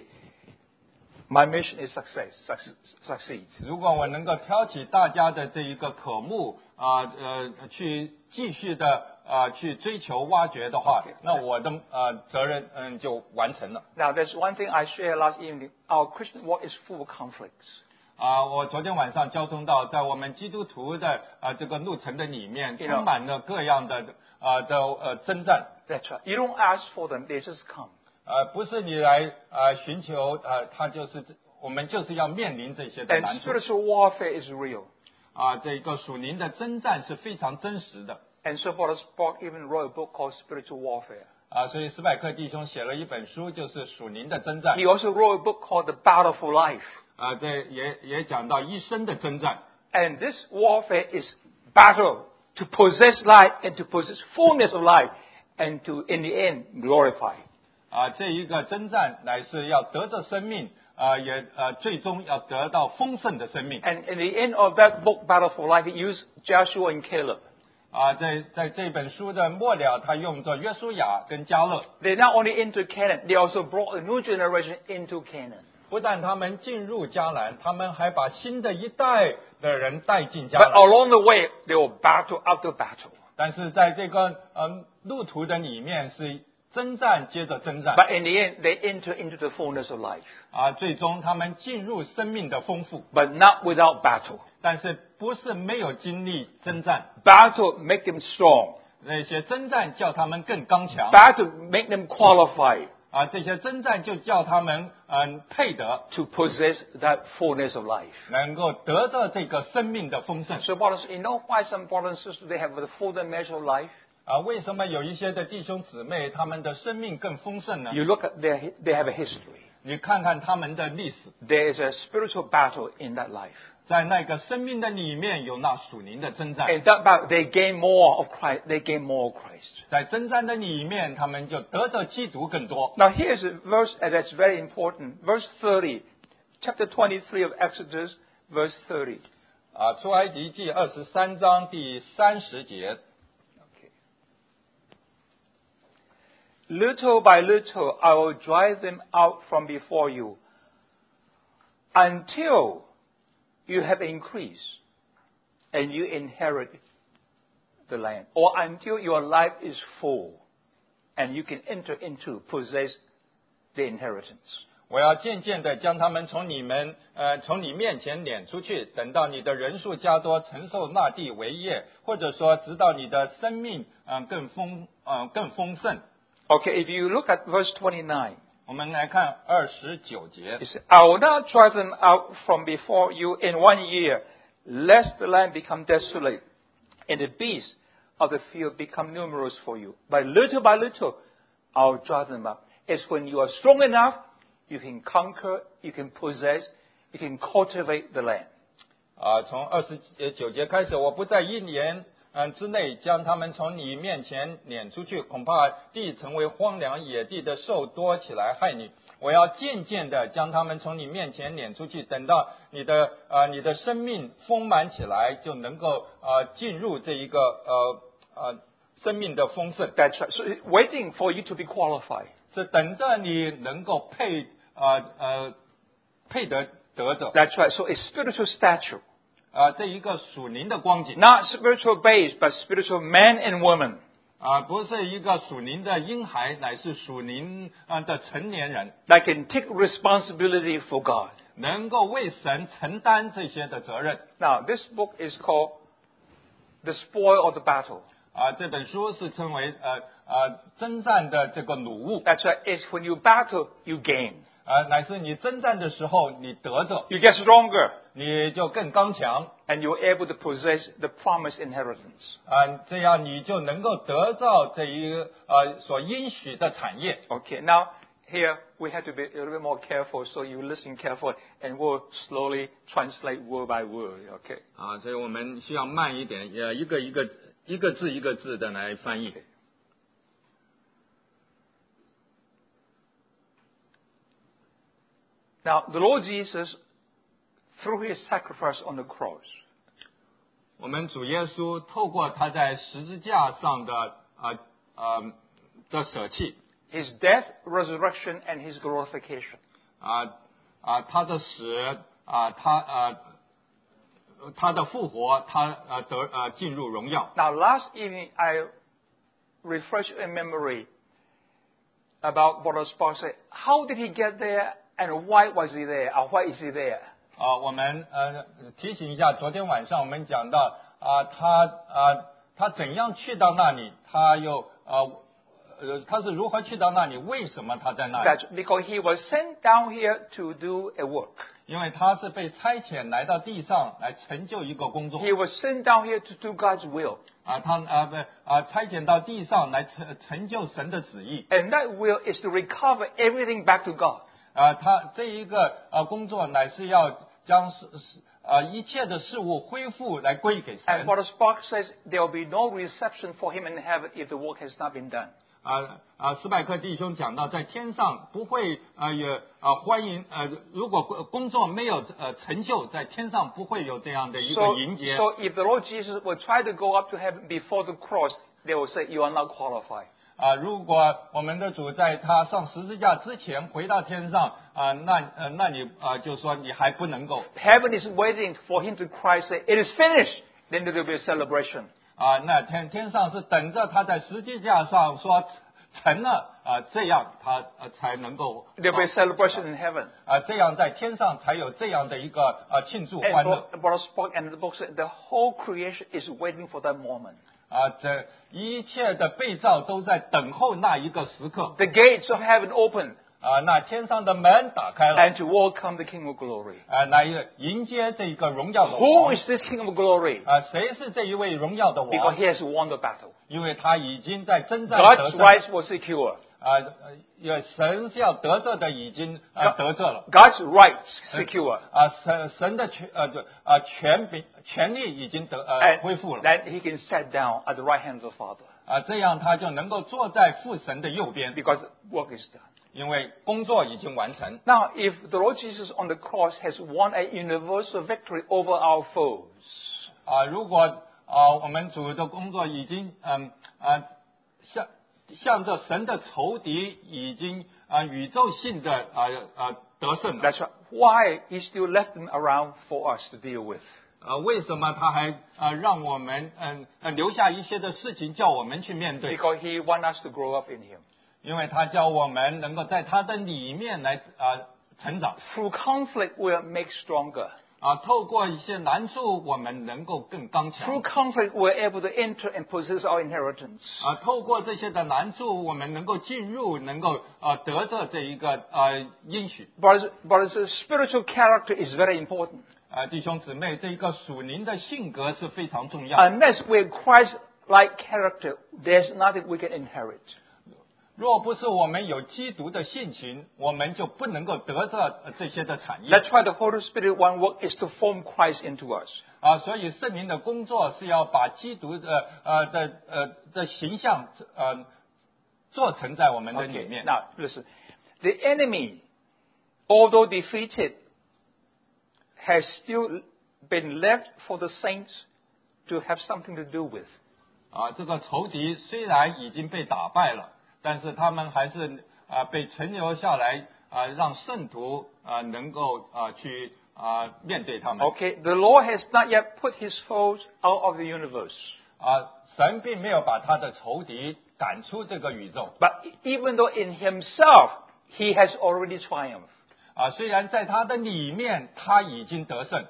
my mission is success, suc- succeed. 如果我能够挑起大家的这一个渴慕啊呃去继续的啊去追求挖掘的话，那我的呃责任嗯就完成了。 Now, there's one thing I shared last evening. Our Christian walk is full of conflicts. 啊，我昨天晚上交通到，在我们基督徒的啊这个路程的里面， You know 充满了各样的啊的呃征战。 That's right. You don't ask for them; they just come. 呃，不是你来呃寻求呃，他就是我们就是要面临这些的 And 难处 spiritual warfare is real. 啊，这个属灵的征战是非常真实的 And so Brother Spock even wrote a book called Spiritual Warfare. 啊，所以斯派克弟兄写了一本书，就是属灵的征战 He also wrote a book called The Battle for Life. 啊，这也也讲到一生的征战 And this warfare is battle to possess life and to possess fullness of life and to, in the end, glorify. 啊，这一个征战乃是要得着生命啊，也呃最终要得到丰盛的生命 And in the end of that book, Battle for Life, he used Joshua and Caleb. 啊，在在这本书的末了，他用着约书亚跟迦勒。 They not only into Canaan, they also brought a new generation into Canaan. 不但他们进入迦南，他们还把新的一代的人带进迦 But 南。 along the way, they will battle after battle. 但是在这个呃路途的里面是征战接着征战 But in the end, they enter into the fullness of life. 啊，最终他们进入生命的丰富， But not without battle. 但是不是没有经历征战， Battle make them strong. 那些征战叫他们更刚强 Battle make them qualify 啊，这些征战就叫他们嗯配得 to possess that fullness of life. 能够得到这个生命的丰盛 So, brothers, you know why some brothers and sisters they have the full measure of life? 啊。为什么有一些的弟兄姊妹他们的生命更丰盛呢？ You look at their, they have a history. 你看看他们的历史。 There is a spiritual battle in that life. 在那个生命的里面有那属灵的征战， In that battle, they gain more of Christ. They gain more of Christ. 在征战的里面，他们就得着基督更多。 Now, here's a verse that's very important. Verse thirty, chapter twenty-three of Exodus, verse thirty. 啊，出埃及记二十三章第三十节， Little by little, I will drive them out from before you until you have increased and you inherit the land, or until your life is full and you can enter into, possess the inheritance. 我要渐渐的将他们从你们呃从你面前撵出去，等到你的人数加多，承受那地为业，或者说直到你的生命嗯、呃、更丰嗯、呃、更丰盛。 Okay, if you look at verse twenty-nine, 我们来看二十九节 it says, I will not drive them out from before you in one year, lest the land become desolate, and the beasts of the field become numerous for you. But little by little, I'll drive them out. It's when you are strong enough, you can conquer, you can possess, you can cultivate the land. 啊，从二十九节开始，我不在一年嗯之内将他们从你面前撵出去，恐怕地成为荒凉，野地的兽多起来害你。我要渐渐的将他们从你面前撵出去，等到你的呃你的生命丰满起来，就能够呃进入这一个呃呃生命的丰盛。 That's right. So it's waiting for you to be qualified. 是等着你能够配呃呃配得得着 That's right. So it's spiritual stature. 啊、这一个属灵的光景 Not spiritual base, but spiritual men and women. 啊、不是一个属灵的婴孩，乃是属灵啊的成年人， That can take responsibility for God. 能够为神承担这些的责任 Now, this book is called The Spoil of the Battle. 啊、这本书是称为呃呃征战的这个鲁物 That's right. It's when you battle, you gain. 啊、乃是你征战的时候你得着， You get stronger, 你就更刚强 and you're able to possess the promised inheritance. 啊、这样你就能够得到这一呃所应许的产业 Okay. Now, here we have to be a little bit more careful, so you listen carefully, and we'll slowly translate word by word. Okay. 啊，所以我们需要慢一点，呃，一个一个一个字一个字的来翻译。 Now, the Lord Jesus, through his sacrifice on the cross, 我们主耶稣透过他在十字架上的啊呃的舍弃， his death, resurrection, and his glorification. 啊啊他的死啊他啊他的复活，他呃得呃进入荣耀。 Now, last evening I refreshed your memory about what I was supposed to say. How did he get there, and why was he there, or why is he there? 啊，我们呃提醒一下，昨天晚上我们讲到啊，他啊他怎样去到那里，他又呃呃他是如何去到那里，为什么他在那里？ That's because he was sent down here to do a work. 因为他是被差遣来到地上来成就一个工作。 He was sent down here to do God's will. 啊，他啊不啊差遣到地上来成成就神的旨意。 And that will is to recover everything back to God. 啊，他这一个呃工作乃是要将是呃一切的事物恢复来归给 And 神。 Brother Spark says there will be no reception for him in heaven if the work has not been done. 啊啊，斯拜克弟兄讲到，在天上不会呃也啊欢迎呃，如果工作没有呃成就，在天上不会有这样的一个 So, 迎接。 so if the Lord Jesus will try to go up to heaven before the cross, they will say you are not qualified. 啊，如果我们的主在他上十字架之前回到天上啊，那呃那你啊就说你还不能够 Heaven is waiting for him to cry, say, it is finished. Then there will be a celebration. 啊，那天天上是等着他在十字架上说成了啊，这样他呃才能够 There will be a celebration in heaven. 啊，这样在天上才有这样的一个啊庆祝 And 欢乐 Brother Spark and the book said the whole creation is waiting for that moment. 啊，这一切的被造都在等候那一个时刻 The gates of heaven open 啊，那天上的门打开了 and to welcome the King of Glory. 啊，来迎接这一个荣耀的 Who 王 is this King of Glory? 啊，谁是这一位荣耀的 Because 王？ he has won the battle. 因为他已经在征战得 God's 胜 rights were secure. 啊，呃也神是要得着的已经啊得着了 God's rights secure. 啊，神神的权呃对啊权柄权利已经得呃 And 恢复了 then he can sit down at the right hand of the Father 啊，这样他就能够坐在父神的右边， because work is done. 因为工作已经完成。 Now, if the Lord Jesus on the cross has won a universal victory over our foes, 啊，如果啊我们主的工作已经嗯啊向向着神的仇敌已经啊宇宙性的啊啊得胜了 that's right. Why he still left them around for us to deal with? 啊，为什么他还啊让我们嗯呃留下一些的事情叫我们去面对？ Because he wants us to grow up in him. 因为他教我们能够在他的里面来啊成长 Through conflict, we'll make stronger. 啊，透过一些难处，我们能够更刚强 Through conflict, we're able to enter and possess our inheritance. 啊，透过这些的难处，我们能够进入，能够啊得着这一个啊应许 But, but the spiritual character is very important. 啊，弟兄姊妹，这一个属灵的性格是非常重要。 Unless we're Christ-like character, there's nothing we can inherit. 若不是我们有基督的性情，我们就不能够得着这些的产业 That's why the Holy Spirit one work is to form Christ into us. 啊。所以圣灵的工作是要把基督的呃的呃的形象呃做成在我们的里 Okay. 面。 Now, listen. The enemy, although defeated, has still been left for the saints to have something to do with. 啊，这个仇敌虽然已经被打败了，但是他们还是啊被存留下来啊，让圣徒啊能够啊去啊面对他们。 Okay, the Lord has not yet put his foes out of the universe. 啊，神并没有把他的仇敌赶出这个宇宙。 But even though in himself he has already triumphed, 啊，虽然在他的里面他已经得胜，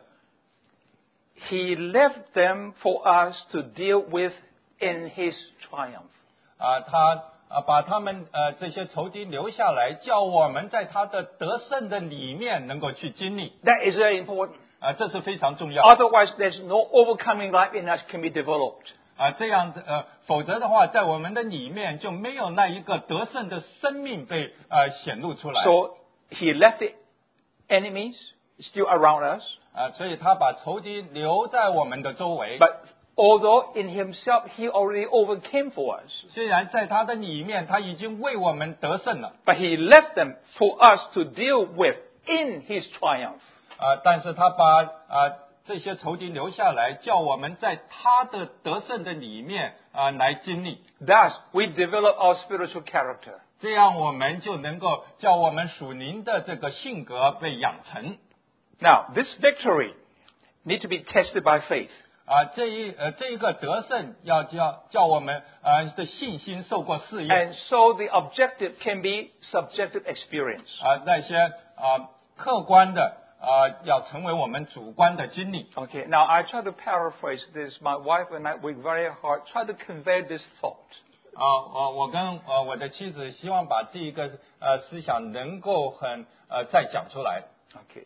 he left them for us to deal with in his triumph. 啊，他啊把他们呃这些仇敌留下来，叫我们在他的得胜的里面能够去经历。 That is very important. 啊，这是非常重要。 Otherwise, there's no overcoming life in us can be developed. 啊，这样子呃，否则的话，在我们的里面就没有那一个得胜的生命被呃显露出来。 So he left the enemies still around us. 啊，所以他把仇敌留在我们的周围。 But although in himself he already overcame for us, 虽然在他的里面，他已经为我们得胜了。 but he left them for us to deal with in his triumph. 啊，但是他把啊这些仇敌留下来，叫我们在他的得胜的里面啊来经历。 Thus, we develop our spiritual character. 这样我们就能够叫我们属灵的这个性格被养成。 Now, this victory need to be tested by faith. 啊，这一呃这一个得胜要叫叫我们呃的信心受过试验。 And so the objective can be subjective experience. 啊，那些啊客观的啊要成为我们主观的经历。 Okay, now I try to paraphrase this. My wife and I work very hard, try to convey this thought. 啊，我我跟呃我的妻子希望把这一个呃思想能够很呃再讲出来。 Okay.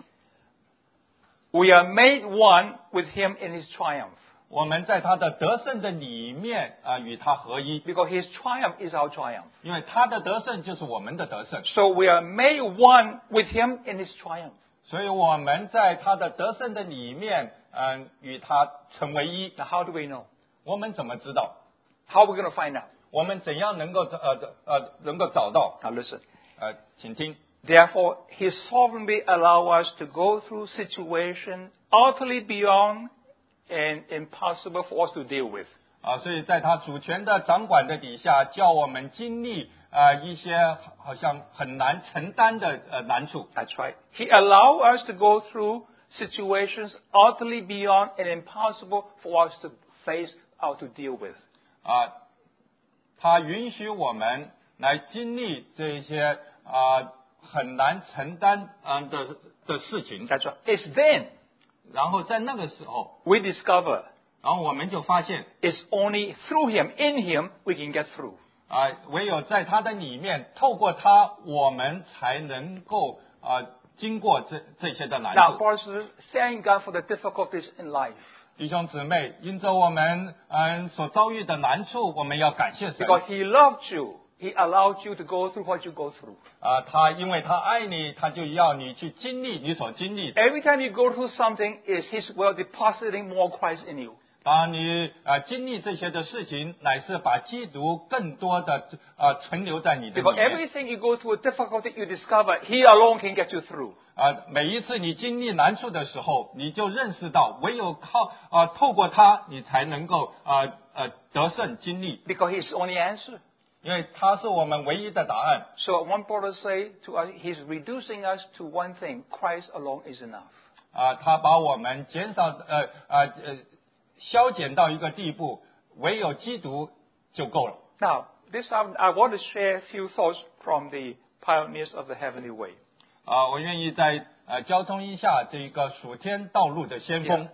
We are made one with him in his triumph. 我们在他的得胜的里面啊与他合一， Because his triumph is our triumph. 因为他的得胜就是我们的得胜， So we are made one with him in his triumph. 所以我们在他的得胜的里面，嗯、与他成为一。 Now, how do we know? 我们怎么知道？ How are we going to find out? 我们怎样能够找呃呃能够找到？ Now, listen. 呃，请听。 Therefore, he sovereignly allows us to go through situations utterly beyond and impossible for us to deal with. 啊，所以在他主权的掌管的底下，叫我们经历啊、一些好像很难承担的呃难处。 That's right. He allows us to go through situations utterly beyond and impossible for us to face or to deal with. 啊，他允许我们来经历这些啊很难承担啊的的事情。 That's right. It's then 然后在那个时候， we discover 然后我们就发现 it's only through him, in him, we can get through. 啊，唯有在他的里面，透过他，我们才能够啊经过这这些的难 Now, 处。 brothers, thank God for the difficulties in life. 弟兄姊妹，因着我们嗯所遭遇的难处，我们要感谢神 Because he loved you. He allowed you to go through what you go through. 啊，他因为他爱你，他就要你去经历你所经历的。 Every time you go through something, is his will depositing more Christ in you. 当你啊经历这些的事情，乃是把基督更多的啊存留在你的里 Because 面。 everything you go through a difficulty, you discover he alone can get you through. 啊，每一次你经历难处的时候，你就认识到，唯有靠啊透过他，你才能够啊呃得胜经历， Because he's the only answer. 因为他是我们唯一的答案。 So one brother say to us, he's reducing us to one thing. Christ alone is enough. 啊，他把我们减少呃呃呃消减到一个地步，唯有基督就够了。 Now, this afternoon, I want to share a few thoughts from the pioneers of the heavenly way. 啊，我愿意在呃交通一下这一个属天道路的先锋。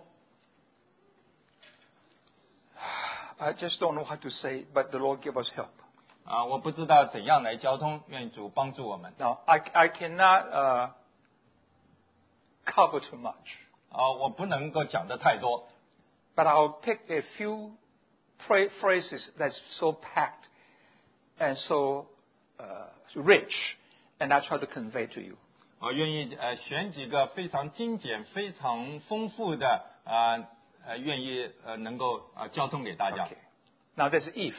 I just don't know what to say, but the Lord give us help. 啊，我不知道怎样来交通，愿主帮助我们。 Now, I, I cannot uh, cover too much, 啊，我不能够讲的太多， but I'll pick a few phra- phrases that's so packed and so uh, rich, and I try to convey to you. 我愿意呃选几个非常精简、非常丰富的啊呃愿意呃能够啊交通给大家。 Okay. Now, there's if.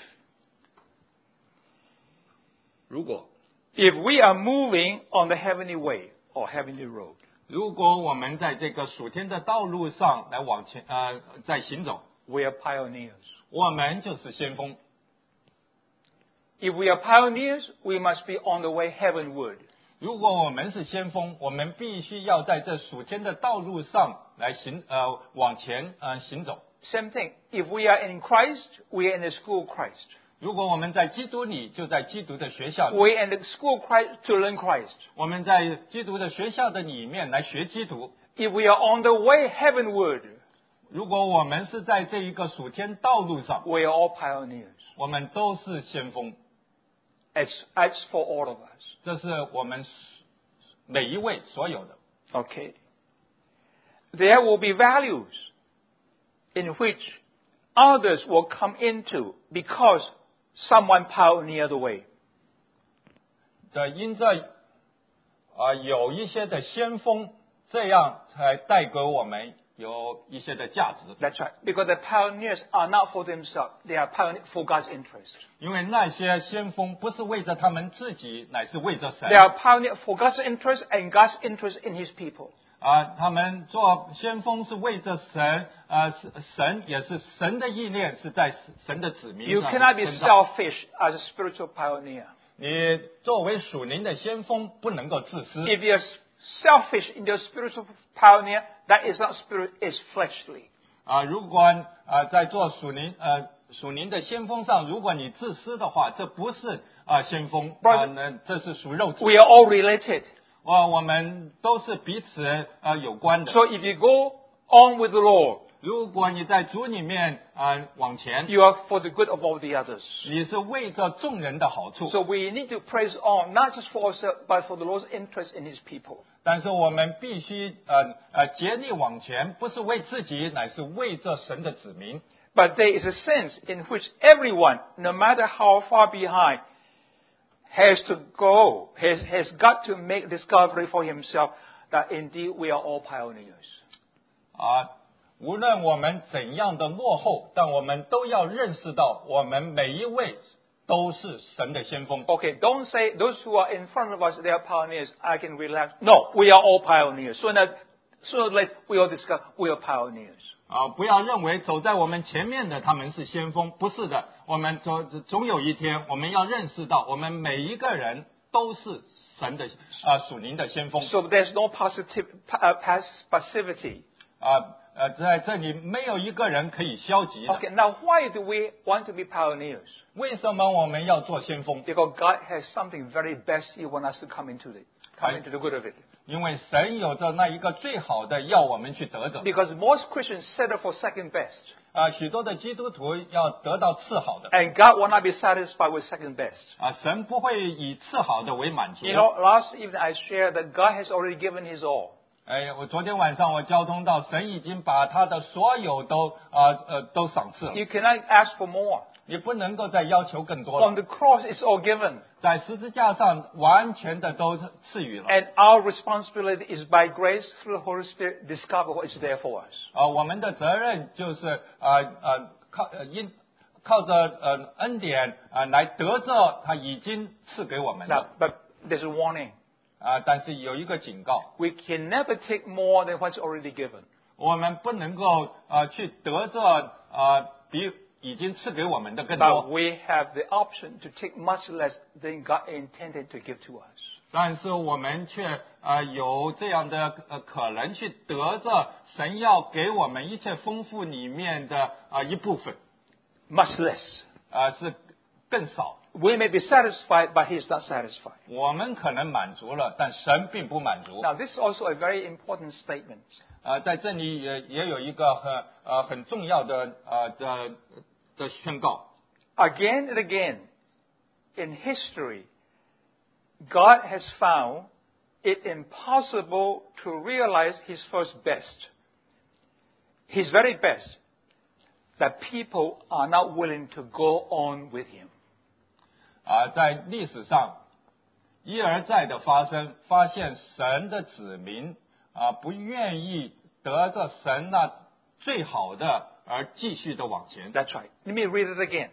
如果 If we are moving on the heavenly way or heavenly road, 如果我们在这个属天的道路上来往前呃在行走， we are pioneers. 我们就是先锋。 If we are pioneers, we must be on the way heavenward. 如果我们是先锋，我们必须要在这属天的道路上来行呃往前呃行走。 Same thing. If we are in Christ, we are in the school of Christ. 如果我们在基督里，就在基督的学校里； We are in the school of Christ to learn Christ. 我们在基督的学校的里面来学基督。 If we are on the way heavenward, 如果我们是在这一个属天道路上， we are all pioneers. 我们都是先锋。 It's, it's for all of us. 这是我们每一位所有的。 Okay. There will be values in which others will come into because someone pioneered the way. 这因着啊、呃、有一些的先锋，这样才带给我们有一些的价值。 That's right. Because the pioneers are not for themselves. They are pioneers for God's interest. 因为那些先锋不是为着他们自己，乃是为着神。 They are pioneers for God's interest and God's interest in His people. 啊，他们做先锋是为着神，啊，神也是神的意念是在神的子民 You 上 cannot be 身上。 selfish as a spiritual pioneer. 你作为属灵的先锋，不能够自私。 If you're selfish in your spiritual pioneer, that is not spirit, it's fleshly. 啊，如果啊在做属灵呃属灵的先锋上，如果你自私的话，这不是啊先锋啊，那这是属肉体。 We are all related. 哇，我们都是彼此呃有关的。 So if you go on with the Lord, 如果你在主里面啊往前， you are for the good of all the others. 你是为着众人的好处。 So we need to praise on, not just for ourselves, but for the Lord's interest in His people. 但是我们必须呃呃竭力往前，不是为自己，乃是为着神的子民。 But there is a sense in which everyone, no matter how far behind, has to go, has, has got to make discovery for himself that indeed we are all pioneers. 啊，无论我们怎样的落后，但我们都要认识到，我们每一位都是神的先锋。 Okay, don't say those who are in front of us, they are pioneers, I can relax. No, we are all pioneers. So that, sooner or later, we all discover we are pioneers. 啊，不要认为走在我们前面的他们是先锋，不是的。我们总总有一天，我们要认识到，我们每一个人都是神的啊属灵的先锋。 So there's no positive, uh, pass, passivity. 啊呃，在这里没有一个人可以消极的。 Okay, now why do we want to be pioneers? 为什么我们要做先锋？ Because God has something very best He wants us to come into it, come I- into the good of it. 因为神有着那一个最好的，要我们去得着。 Because most Christians settle for second best. 啊，许多的基督徒要得到次好的。 And God will not be satisfied with second best. 啊，神不会以次好的为满足。 You know, last evening I shared that God has already given His all. 哎，我昨天晚上我交通到，神已经把他的所有都啊呃都赏赐了。 You cannot ask for more. 你不能够再要求更多 On 了。 the cross, it's all given. 在十字架上完全的都赐予了。 And our responsibility is by grace through the Holy Spirit discover what is there for us. 啊，我们的责任就是啊呃靠呃因靠着呃恩典啊来得着他已经赐给我们 Now, 的 but there's a warning. 啊，但是有一个警告， We can never take more than what's already given. 我们不能够啊去得着啊比已经赐给我们的更 But 多， we have the option to take much less than God intended to give to us. 但是我们却啊有这样的呃可能去得着神要给我们一切丰富里面的啊一部分， Much less. 啊是更少。 We may be satisfied, but He's not satisfied. 我们可能满足了，但神并不满足。 Now, this is also a very important statement. 啊，在这里也也有一个很呃很重要的呃的的宣告。 Again and again, in history, God has found it impossible to realize His first best, His very best, that people are not willing to go on with Him. 啊，在历史上一而再的发生，发现神的子民啊不愿意得着神那最好的而继续的往前。 That's right. Let me read it again.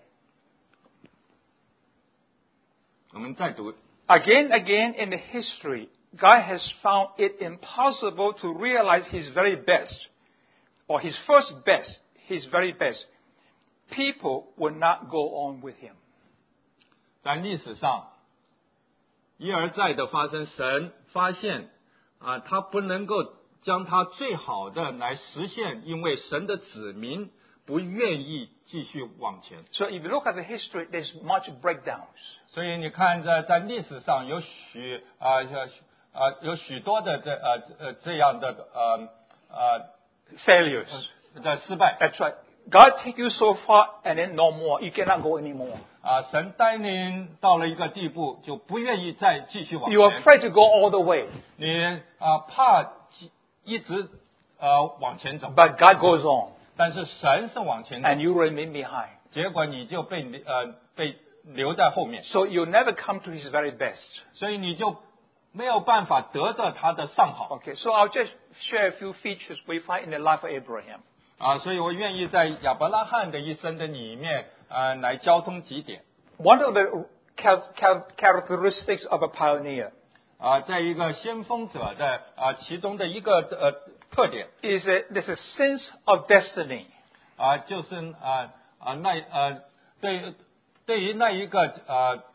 我们再读 Again, again in the history, God has found it impossible to realize His very best, or His first best, His very best. People will not go on with Him. 在历史上一而再的发生，神发现啊，他不能够将他最好的来实现，因为神的子民不愿意继续往前。 So if you look at the history, there's much breakdowns. 所以你看在在历史上有许啊啊有许多的这呃呃这样的呃呃 Failures. 的失败 That's right. God take you so far and then no more. You cannot go anymore. 啊，神带领到了一个地步，就不愿意再继续往 You are 前。 afraid to go all the way. 你啊怕一直呃往前走， But God goes on. 但是神是往前走， and you remain behind. 结果你就被呃被留在后面， So you'll never come to his very best. 所以你就没有办法得着他的上好 Okay, so I'll just share a few features we find in the life of Abraham. 啊，所以我愿意在亚伯拉罕的一生的里面呃来交通几点 One of the char- char- characteristics of a pioneer 啊，在一个先锋者的啊其中的一个呃特点 is that there's a sense of destiny. 啊，就是啊啊那呃对对于那一个呃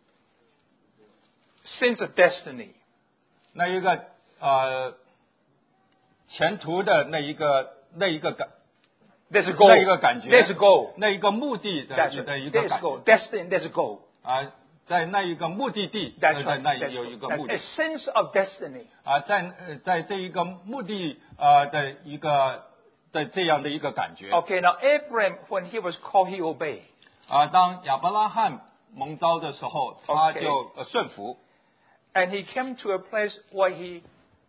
Sense of destiny. 那一个呃前途的那一个那一个感 There's a goal. 那一个感觉 There's a goal. 那一个目的的 That's 的 it. 一个 There's a 感觉 goal. Destiny, there's a goal. 啊，在那一个目的地 That's 在 right. 那 That's, 有一个 that's 目 a 的 sense of destiny. 啊，在呃在这一个目的呃的一个的这样的一个感觉 Okay, now Abraham, when he was called, he obeyed. 啊，当亚伯拉罕蒙召的时候，他 Okay. 就呃顺服 And he came to a place where he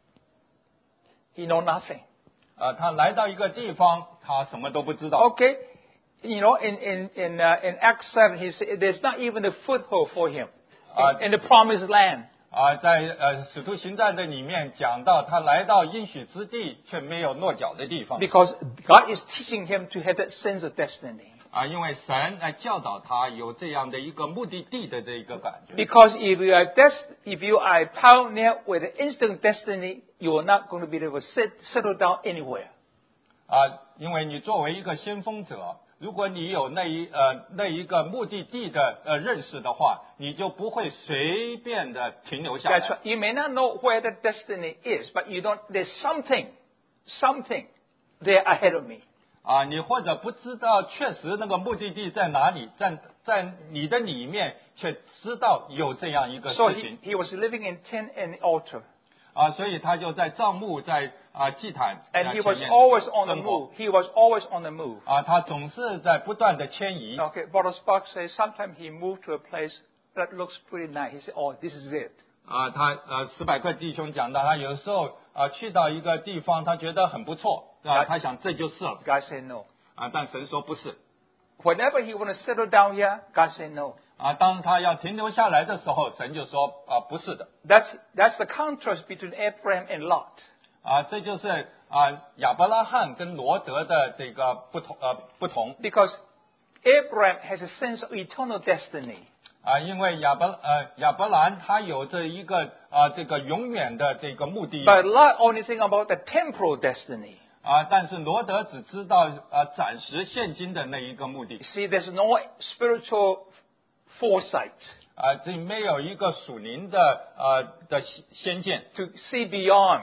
he know nothing. 啊，他来到一个地方，他什么都不知道 Okay, you know, in in in uh, in Acts seven, he said there's not even a foothold for him Uh, in, in the promised land 啊，在呃使徒行传的里面讲到，他来到应许之地，却没有落脚的地方 because God is teaching him to have that sense of destiny. 啊，因为神来教导他有这样的一个目的地的这一个感觉 Because if you are dest- if you are a pioneer with an instant destiny, you are not going to be able to sit, settle down anywhere. 啊，因为你作为一个先锋者，如果你有那一呃那一个目的地的呃认识的话，你就不会随便的停留下 That's 来 right. You may not know where the destiny is, but you don't. There's something, something there ahead of me. 啊，你或者不知道确实那个目的地在哪里，在在你的里面却知道有这样一个 So 事 he, 情 he was living in tent and altar, 啊，所以他就在帐幕在啊祭坛 and 啊 he 前 was 面 always on the 生活 move. He was always on the move. 啊，他总是在不断的迁移 Okay, Brother Spark says sometimes he moved to a place that looks pretty nice. He said, "Oh, this is it." 啊，他呃史百克弟兄讲到，他有时候啊去到一个地方，他觉得很不错啊，他想这就是了 God said no. 啊，但神说不是 Whenever he want to settle down here, God said no. 啊，当他要停留下来的时候，神就说啊不是的 That's that's the contrast between Abraham and Lot. 啊，这就是啊亚伯拉罕跟罗德的这个不同呃不同 Because Abraham has a sense of eternal destiny. 啊，因为亚伯呃亚伯兰他有着一个啊这个永远的这个目的 But Lot only think about the temporal destiny. 啊，但是罗德只知道啊暂时现今的那一个目的 See, there's no spiritual foresight 啊，这没有一个属灵的呃的先见 to see beyond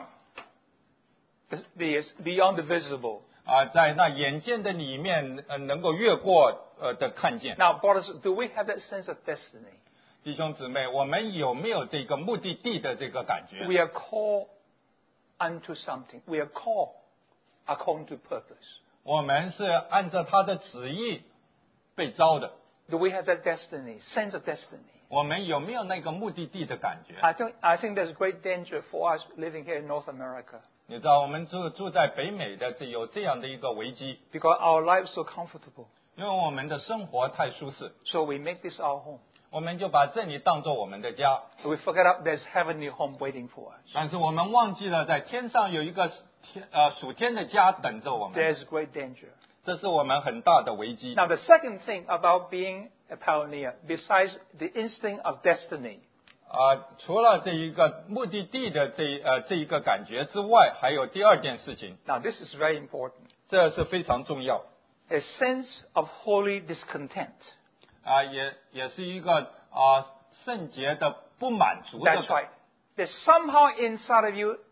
the, the beyond the visible. 啊，在那眼见的里面呃能够越过呃的看见。 Now, brothers, do we have that sense of destiny? 弟兄姊妹，我们有没有这个目的地的这个感觉？ We are called unto something. We are called according to purpose. 我们是按照他的旨意被招的。 Do we have that destiny, sense of destiny? 我们有没有那个目的地的感觉？ I think I think there's great danger for us living here in North America 你知道，我们住住在北美的这有这样的一个危机， because our lives so comfortable. 因为我们的生活太舒适， So we make this our home. 我们就把这里当做我们的家。 We forget up there's heavenly home waiting for us. 但是我们忘记了，在天上有一个天呃属天的家等着我们， There's great danger. 这是我们很大的危机。 Now the second thing about being a pioneer, besides the instinct of destiny, 啊、除了这一个目的地的这呃这一个感觉之外，还有第二件事情， now this is very important, 这是非常重要 a sense of holy discontent. 啊、也也是一个啊、圣洁的不满足的 That's right. There's somehow inside of you,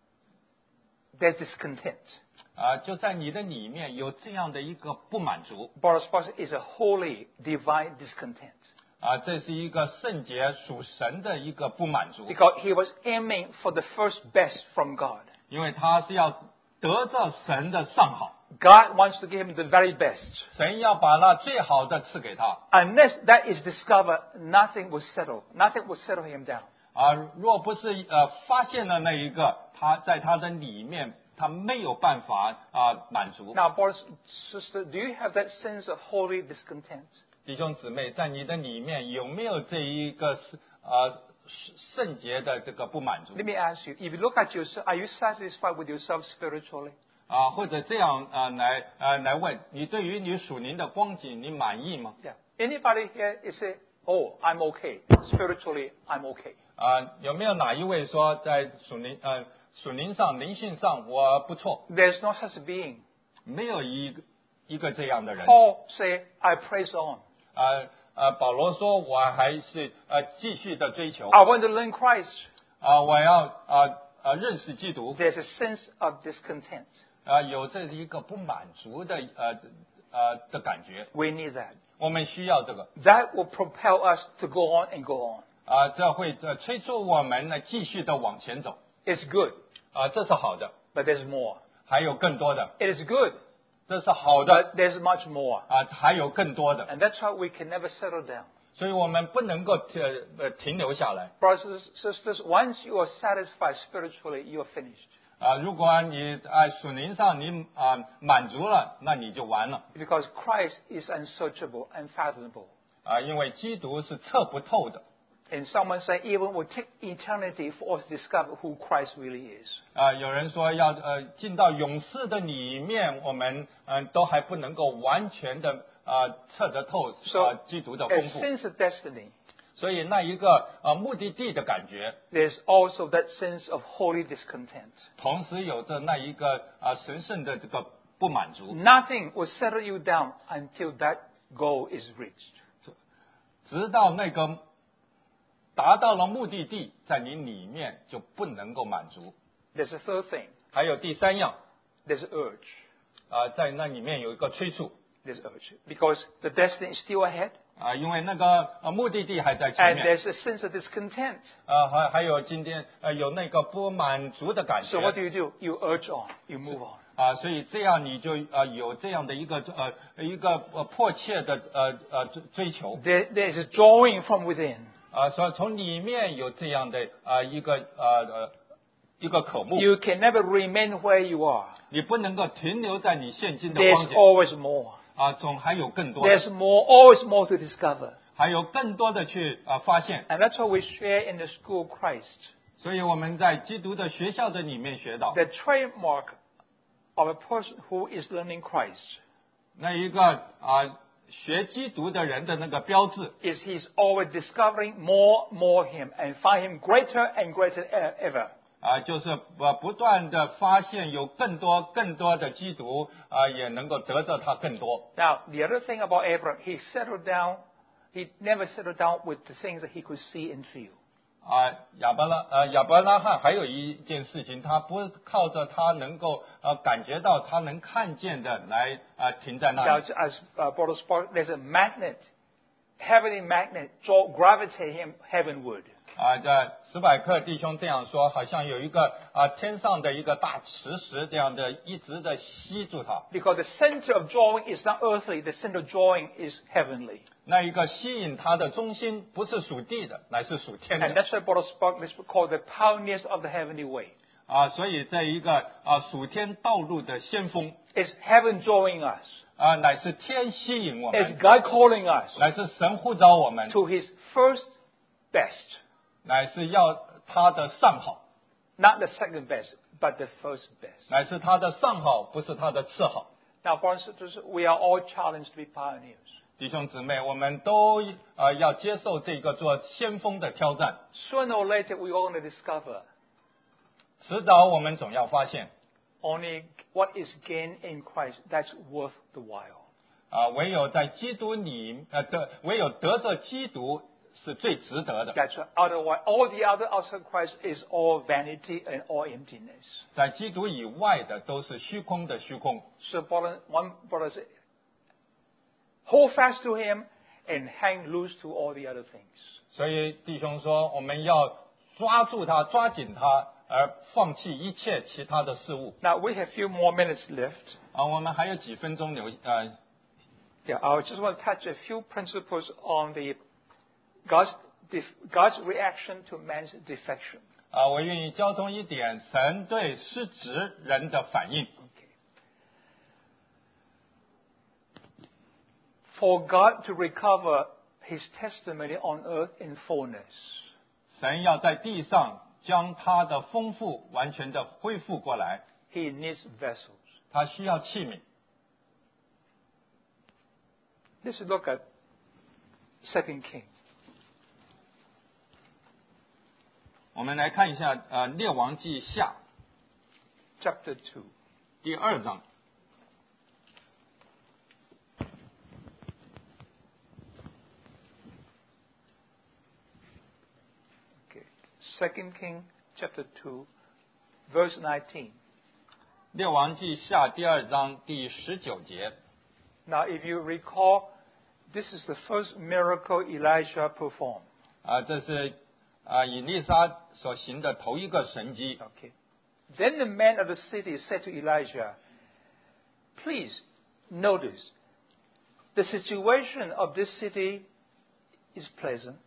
there's discontent. 啊、就在你的里面有这样的一个不满足 Boris Fox is a holy, divine discontent. 啊、这是一个圣洁属神的一个不满足， Because he was aiming for the first best from God. 因为他是要得着神的上好， God wants to give him the very best. 神要把那最好的赐给他 Unless that is discovered, nothing will settle. Nothing will settle him down. 啊、若不是呃发现了那一个，他在他的里面他没有办法啊、满足。 Now, brothers and sisters, do you have that sense of holy discontent? 弟兄姊妹，在你的里面有没有这一个啊圣洁的这个不满足 Let me ask you, if you look at yourself, are you satisfied with yourself spiritually? 啊？或者这样啊来啊来问你，对于你属灵的光景，你满意吗？ Yeah. Anybody here is say, oh, I'm okay. Spiritually, I'm okay. 啊，有没有哪一位说在属灵呃属灵上灵性上我不错？ There's no such being. 没有一个一个这样的人。 Paul say, I praise on. 啊呃，保罗说我还是呃继续的追求 I want to learn Christ. 啊，我要啊啊认识基督 There's a sense of discontent. 啊，有这一个不满足的呃呃的感觉， We need that. 我们需要这个 That will propel us to go on and go on. 啊，这会呃催促我们呢继续的往前走 It's good, 啊，这是好的， but there's more. 还有更多的， It is good, 这是好的 but there's much more. 啊，还有更多的， And that's why we can never settle down. 所以我们不能够呃呃停留下来 Brothers and sisters, once you are satisfied spiritually, you are finished. 啊，如果你啊属灵上你啊满足了，那你就完了 Because Christ is unsearchable, unfathomable. 啊，因为基督是测不透的。 And someone say even will take eternity for us to discover who Christ really is. 啊，有人说要呃进到永世的里面，我们嗯、呃、都还不能够完全的啊测得透 So, 啊基督的 a 丰富， sense of destiny. 所以那一个啊目的地的感觉， There's also that sense of holy discontent. 同时有着那一个啊神圣的这个不满足， Nothing will settle you down until that goal is reached. 直到那个达到了目的地，在你里面就不能够满足。 There's a third thing. 还有第三样 There's urge. 啊，在那里面有一个催促 There's urge. Because the destiny is still ahead. 啊，因为那个呃目的地还在前 And 面 there's a sense of discontent. 啊，还还有今天呃有那个不满足的感 So what do 觉 you do? You urge on. You move on. 啊，所以这样你就呃有这样的一个呃一个呃迫切的呃呃追追求 There, there's a drawing from within. 啊，所以从里面有这样的啊一个呃呃一个渴慕， You can never remain where you are. 你不能够停留在你现今的 There's 光景 always more. 啊，总还有更多的， There's more, always more to discover. 还有更多的去啊发现， And that's what we share in the school of Christ. 所以我们在基督的学校的里面学到 The trademark of a person who is learning Christ 那一个啊学基督的人的那个标志 is he's always discovering more, more him and find him greater and greater e- ever. 啊，就是呃不断的发现有更多更多的基督啊，也能够得着他更多。 Now, the other thing about Abraham, he settled down, he never settled down with the things that he could see and feel. 啊，亚伯拉呃亚伯拉罕还有一件事情，他不靠着他能够呃感觉到他能看见的来啊停在那 Now, 里 as uh, Brother spoke, there's a magnet, heavenly magnet, draw, gravitate him heavenward. 啊。这史百克弟兄这样说，好像有一个啊天上的一个大磁石这样的一直的吸住他， Because the center of drawing is not earthly, the center of drawing is heavenly. 那一个吸引他的中心不是属地的，乃是属天 And 的 that's why Brother spoke, this is called the pioneers of the heavenly way. 啊。所以这一个啊属天道路的先锋 It's heaven drawing us. 啊，乃是天吸引我 It's 们， God calling us 乃是神呼召我们， to his first best. 乃是要他的上好， Not the second best, but the first best. 乃是他的上好，不是他的次好。 Now, brothers and sisters, we are all challenged to be pioneers. 弟兄姊妹，我们都呃要接受这个做先锋的挑战， Sooner or later, we're going to discover 迟早我们总要发现 only what is gained in Christ that's worth the while. 啊，唯有在基督里呃得，唯有得着基督是最值得的。 That's right. Otherwise, all the other outside Christ is all vanity and all emptiness. 在基督以外的都是虚空的虚空。 So, brother, one brother said, hold fast to him and hang loose to all the other things. 所以弟兄说，我们要抓住他，抓紧他，而放弃一切其他的事物。 Now, we have few more minutes left. 啊，我们还有几分钟留呃 Yeah, I just want to touch a few principles on the God's, God's reaction to man's defection. 啊，我愿意交通一点神对失职人的反应。 For God to recover His testimony on earth in fullness, 神要在地上将他的丰富完全的恢复过来， He needs vessels. 他需要器皿。 Let's look at Second King. 我们来看一下呃列王记下 Chapter two. 第二章。 Okay. Second King, chapter two, verse nineteen. 列王记下第二章第十九节。 Now, if you recall, this is the first miracle Elijah performed. 啊，这是啊以利沙所行的头一个神迹。 Okay. Then the man of the city said to Elijah, "Please notice, the situation of this city is pleasant,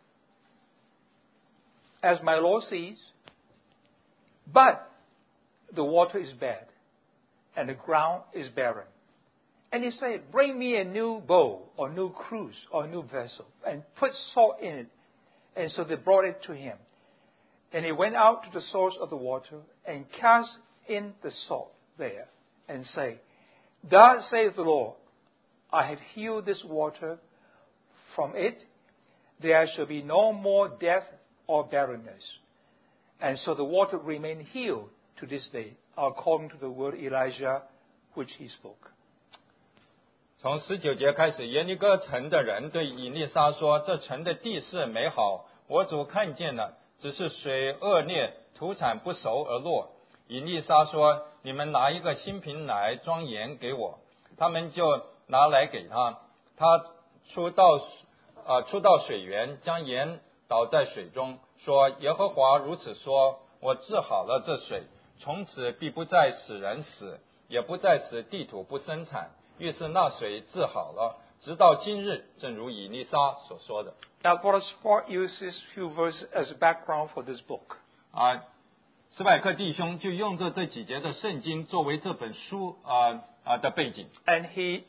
as my Lord sees, but the water is bad, and the ground is barren." And he said, "Bring me a new bowl, or new cruse, or new vessel, and put salt in it." And so they brought it to him. And he went out to the source of the water, and cast in the salt there, and say, "Thus saith the Lord, I have healed this water. From it there shall be no more death or barrenness." And so the water remained healed to this day, according to the word Elijah which he spoke. 从十九节开始，耶利哥城的人对以利沙说：“这城的地势美好，我主看见了，只是水恶劣，土产不熟而落。”以利沙说：“你们拿一个新瓶来装盐给我。”他们就拿来给他。他出到呃出到水源，将盐倒在水中，说：“耶和华如此说，我治好了这水，从此必不再使人死，也不再使地土不生产。”于是那水治好了，直到今日，正如以利沙所说的。 Now, Brother Sport uses few verses as a background for this book. 啊，史百克弟兄就用这这几节的圣经作为这本书啊啊的背景。 And he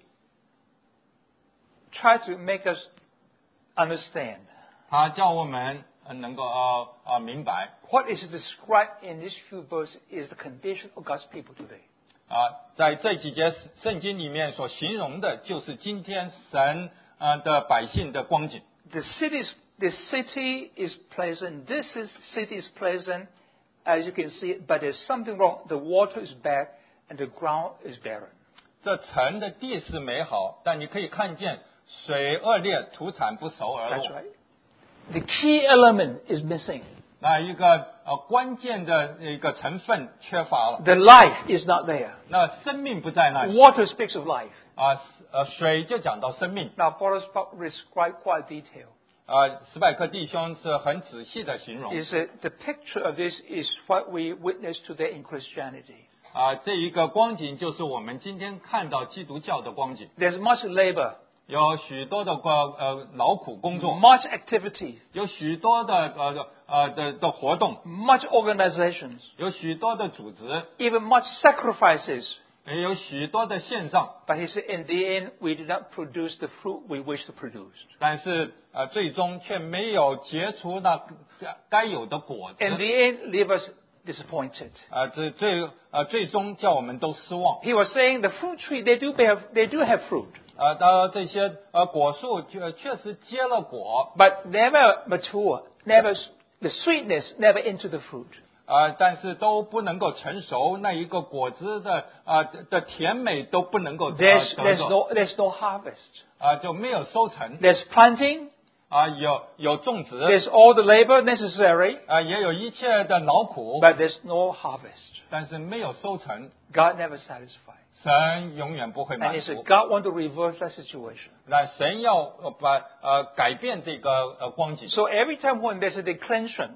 tried to make us understand 他叫我们能够啊啊明白 what is described in these few verses is the condition of God's people today. 啊，在这几节圣经里面所形容的，就是今天神啊的百姓的光景。 The city, is, the city is pleasant. This is, city is pleasant, as you can see, but there's something wrong. The water is bad, and the ground is barren. 这城的地势美好，但你可以看见水恶劣，土产不熟而 That's 落。 right. The key element is missing. 那一个呃关键的一个成分缺乏了， The life is not there. 那生命不在那里 Water speaks of life. 啊，呃水就讲到生命 Now, Paul described quite detail. 啊，史百克弟兄是很仔细的形容 Is that the picture of this is what we witness today in Christianity. 啊，这一个光景就是我们今天看到基督教的光景， There's much labor, 有许多的呃呃劳苦工作， much activity, 有许多的呃呃的的活动， much organizations, 有许多的组织， even much sacrifices. 也有许多的献上， But he said, in the end, we did not produce the fruit we wish to produce. 但是呃最终却没有结出那该有的果子。 In the end, leave us disappointed. 啊，这最呃最终叫我们都失望。 He was saying the fruit tree, they do have, they do have fruit, 啊，当然这些呃果树确确实结了果， but never mature, never, the sweetness never into the fruit. 啊，但是都不能够成熟，那一个果子的啊的的甜美都不能够得 There's, 得 there's 着， no, there's no harvest. 啊就没有收成， There's planting, 啊有有种植， there's all the labor necessary, 啊也有一切的劳苦， but there's no harvest. 但是没有收成， God never satisfies. 神永远不会 And 满 he said, 足。 God want to reverse that situation. 那神要呃把呃改变这个呃光景， So every time when there's a declension,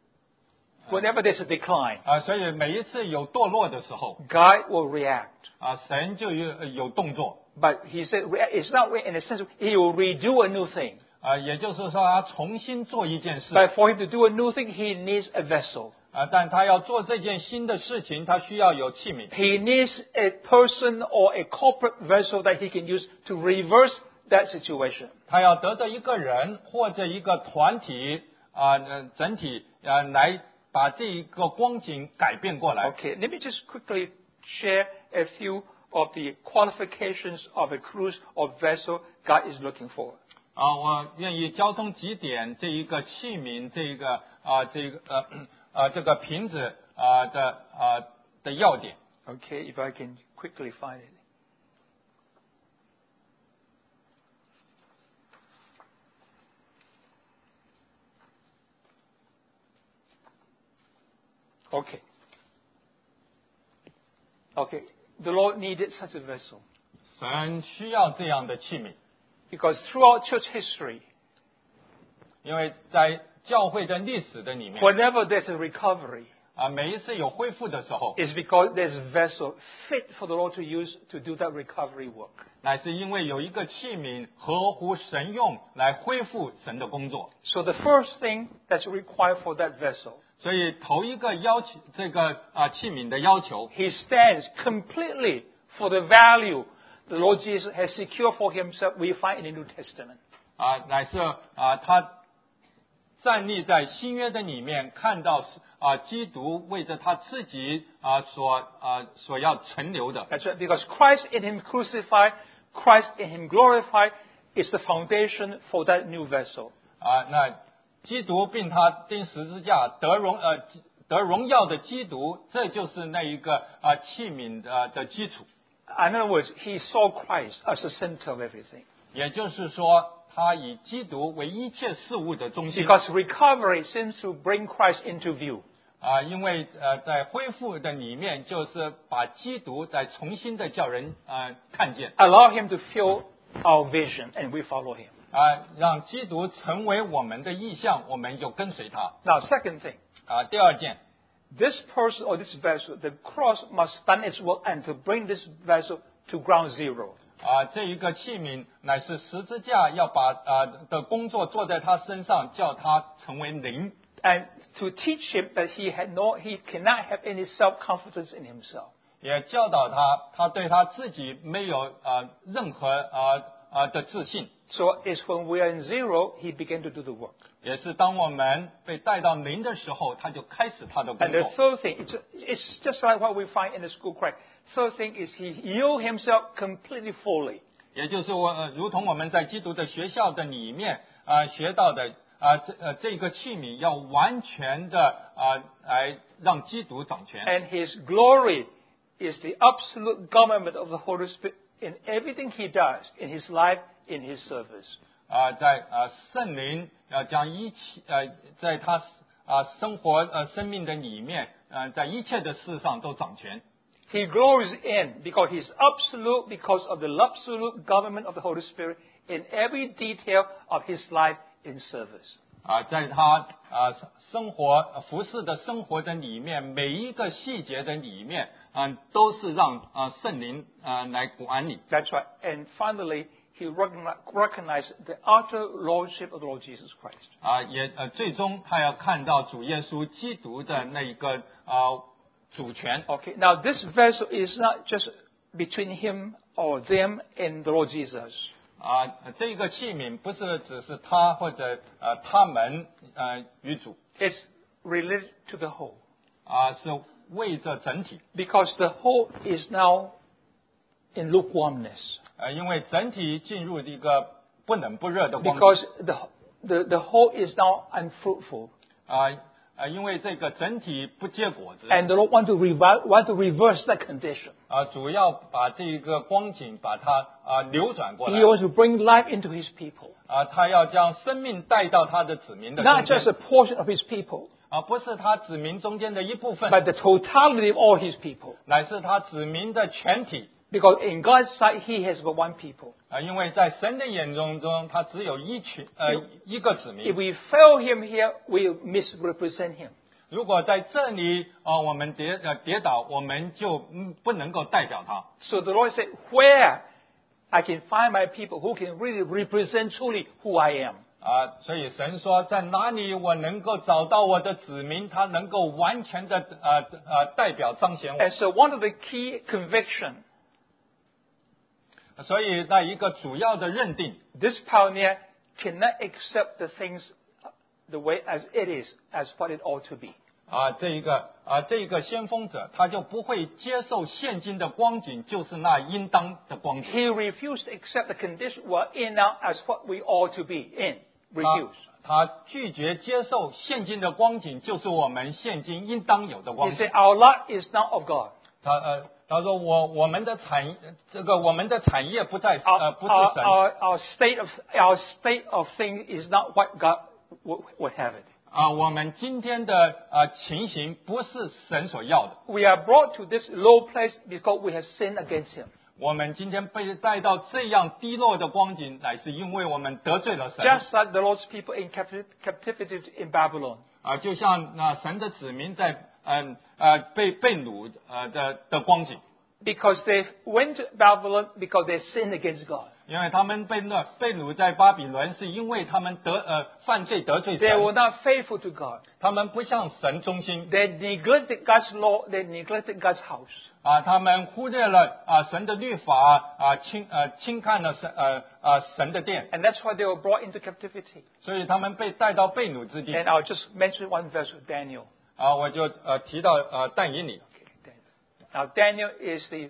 whenever there's a decline, 啊所以每一次有堕落的时候， God will react. 啊神就有有动作。 But he said, it's not in a sense, he will redo a new thing. 啊，也就是说，他重新做一件事。 But for him to do a new thing, he needs a vessel. 啊，但他要做这件新的事情，他需要有器皿。 He needs a person or a corporate vessel that he can use to reverse that situation. 他要得到一个人或者一个团体啊、呃，整体啊、呃、来把这一个光景改变过来。 Okay, let me just quickly share a few of the qualifications of a cruise or vessel God is looking for. 啊，我愿意交通几点这一个器皿，这一个啊，这个呃呃这个瓶子啊的啊的要点。 Okay, if I can quickly find it. Okay. Okay, the Lord needed such a vessel. 神需要这样的器皿， Because throughout church history, 因为在教会的历史的里面 whenever there's a recovery, 啊，每一次有恢复的时候， it's because there's a vessel fit for the Lord to use to do that recovery work. 乃是因为有一个器皿合乎神用来恢复神的工作。 So the first thing that's required for that vessel, 所以头一个要求这个啊器皿的要求， he stands completely for the value the Lord Jesus has secured for himself, we find in the New Testament. 啊，乃是啊他站立在新约的里面，看到啊基督为着他自己啊所啊所要存留的。 That's right, because Christ in him crucified, Christ in him glorified is the foundation for that new vessel. 啊，那基督并他钉十字架得荣呃得荣耀的基督，这就是那一个啊器皿的的基础。 In other words, he saw Christ as the center of everything. 也就是说，他以基督为一切事物的中心。 Because recovery seems to bring Christ into view. 啊，因为呃，在恢复的里面，就是把基督再重新的叫人呃看见。 Allow him to fill our vision and we follow him. 啊，让基督成为我们的意象，我们就跟随他。 Now, second thing, 啊，第二件， this person or this vessel, the cross must stand its work and to bring this vessel to ground zero. 啊，这一个器皿乃是十字架要把啊的工作做在他身上，叫他成为零。 And to teach him that he had no, he cannot have any self-confidence in himself. 也教导他，他对他自己没有啊任何啊啊的自信。 So it's when we are in zero, he began to do the work. 也是当我们被带到零的时候，他就开始他的工 And the 作。 third thing, it's, it's just like what we find in the school crack. Third thing is he yielded himself completely fully. 也就是我、呃、如同我们在基督的学校的里面啊、呃、学到的啊、这呃这个器皿要完全的啊、来让基督掌权。 And his glory is the absolute government of the Holy Spirit in everything he does, in his life, in his service. 啊、在啊、圣灵要将一切呃在他啊、生活呃生命的里面，呃在一切的事上都掌权。 He glories in because he's absolute, because of the absolute government of the Holy Spirit in every detail of his life in service. 啊，在他啊生活服侍的生活的里面，每一个细节的里面，啊，都是让啊圣灵啊来管理。 That's right. And finally, he recogni- recognized the utter lordship of the Lord Jesus Christ. 啊，也呃最终他要看到主耶稣基督的那一个啊主权。 Okay. Now, this vessel is not just between him or them and the Lord Jesus. 啊，这个器皿不是只是他或者呃他们呃与主， It's related to the whole. 啊是为着整体， Because the whole is now in lukewarmness. 呃因为整体进入一个不冷不热的光景。 Because the, the, the whole is now unfruitful. 啊啊，因为这个整体不结果子， And the Lord want to, revi- want to reverse that condition. 啊，主要把这一个光景把它啊扭转过来 He，wants to bring life into his people. 啊，他要将生命带到他的子民的 Not 中 just 间 a portion of his people, 啊，不是他子民中间的一部分， but the totality of all his people. 乃是他子民的全体 Because in God's sight, he has but one people. 啊，因为在神的眼中中，他只有一群呃一个子 If 民。 we fail him here, we misrepresent him. 如果在这里啊，我们跌呃跌倒，我们就嗯不能够代表他。 So the Lord said, where I can find my people who can really represent truly who I am. 啊，所以神说，在哪里我能够找到我的子民，他能够完全的呃呃代表彰显我。 And so one of the key conviction, 所以那一个主要的认定， this pioneer cannot accept the things the way as it is, as what it ought to be. 啊，这一个啊，这一个先锋者，他就不会接受现今的光景，就是那应当的光景。 He refused to accept the condition we're in now as what we ought to be in. 他 Refused. 他拒绝接受现今的光景，就是我们现今应当有的 He 光景。 said, our lot is not of God. 他呃，他说我我们的产这个我们的产业不在 Our, 呃不是 our, 神 our, our state of our state of things is not what God would, would have it. 啊，我们今天的呃情形不是神所要的。 We are brought to this low place because we have sinned against Him. 我们今天被带到这样低落的光景，乃是因为我们得罪了神。 Just like the Lord's people in capti- captivity in Babylon. 啊，就像那、神的子民在嗯 呃, 呃被被掳呃的的光景， Because they went to Babylon because they sinned against God. 因为他们被那被掳在巴比伦，是因为他们得呃犯罪得罪 They 神， were not faithful to God. 他们不向神忠心 They neglected God's law. They neglected God's house. 啊，他们忽略了啊神的律法啊轻呃轻看了神呃啊神的殿， And that's why they were brought into captivity. 所以他们被带到被掳之地 And I'll just mention one verse of Daniel. 啊，我就呃提到呃但以理 Okay, Daniel. Now Daniel is the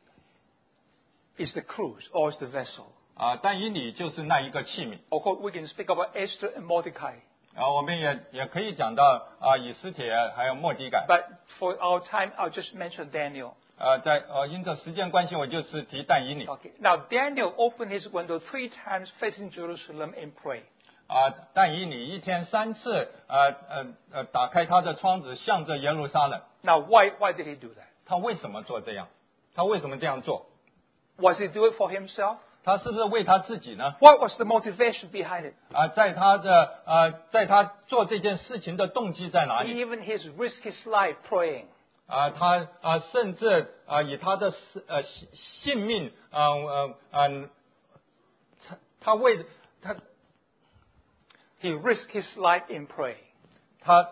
is the cruise or is the vessel. 啊，但以理就是那一个器皿。 Of course, we can speak about Esther and Mordecai. 啊，我们也也可以讲到啊，以斯帖还有末底改。 But for our time, I'll just mention Daniel. 呃，在呃因着时间关系，我就是提但以理。 Okay. Now Daniel opened his window three times facing Jerusalem and prayed. 啊，但以理一天三次，呃呃呃，打开他的窗子，向着耶路撒冷。 Now, why why did he do that? 他为什么做这样？他为什么这样做？ Was he doing it for himself? 他是不是为他自己呢？ What was the motivation behind it? 啊，在他的呃，在他做这件事情的动机在哪里？ Even his risk his life praying. 啊，他啊，甚至啊，以他的呃性性命，啊呃嗯，他他为他 He risked his life in praying. 他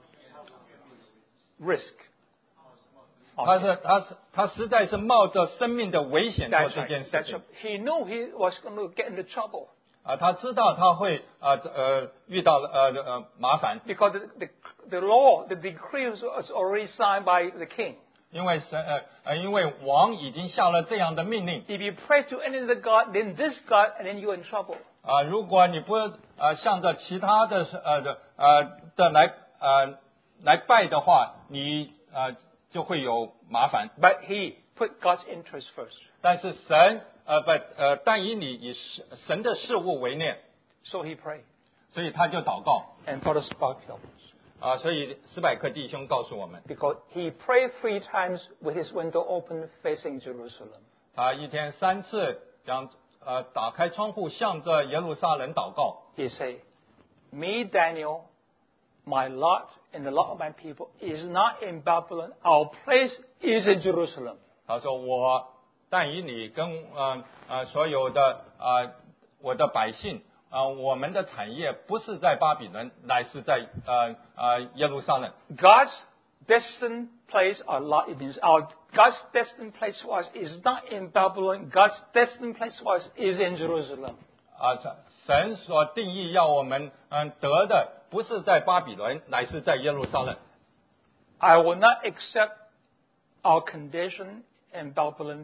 Risk. 他是他是他实在是冒着生命的危险做 That's 这 right. 件事 That's 情 right. He knew he was going to get into trouble 啊，他知道他会啊呃遇到呃呃麻烦， because the, the, the law, the decree was already signed by the king. 因为神呃呃因为王已经下了这样的命令 If you pray to any other god, then this god, and then you're in trouble. 啊，如果你不呃向着其他的呃的呃的来呃来拜的话，你呃就会有麻烦。 But he put God's interest first. 但是神呃不呃但以理以神的事物为念， So he prayed. 所以他就祷告 And Brother Spark helped us. 啊，所以斯百克弟兄告诉我们， Because he prayed three times with his window open facing Jerusalem. 他一天三次将呃打开窗户向着耶路撒冷祷告。 He said, me, Daniel, my lot and the lot of my people is not in Babylon. Our place is in Jerusalem. 他说我但以理跟呃呃所有的呃我的百姓啊、呃，我们的产业不是在巴比伦，乃是在呃呃耶路撒冷。 God's destined place, our lot, it means our God's destined place for us is not in Babylon. God's destined place for us is in Jerusalem. 啊，神所定义要我们嗯得的，不是在巴比伦，乃是在耶路撒冷。 I will not accept our condition in Babylon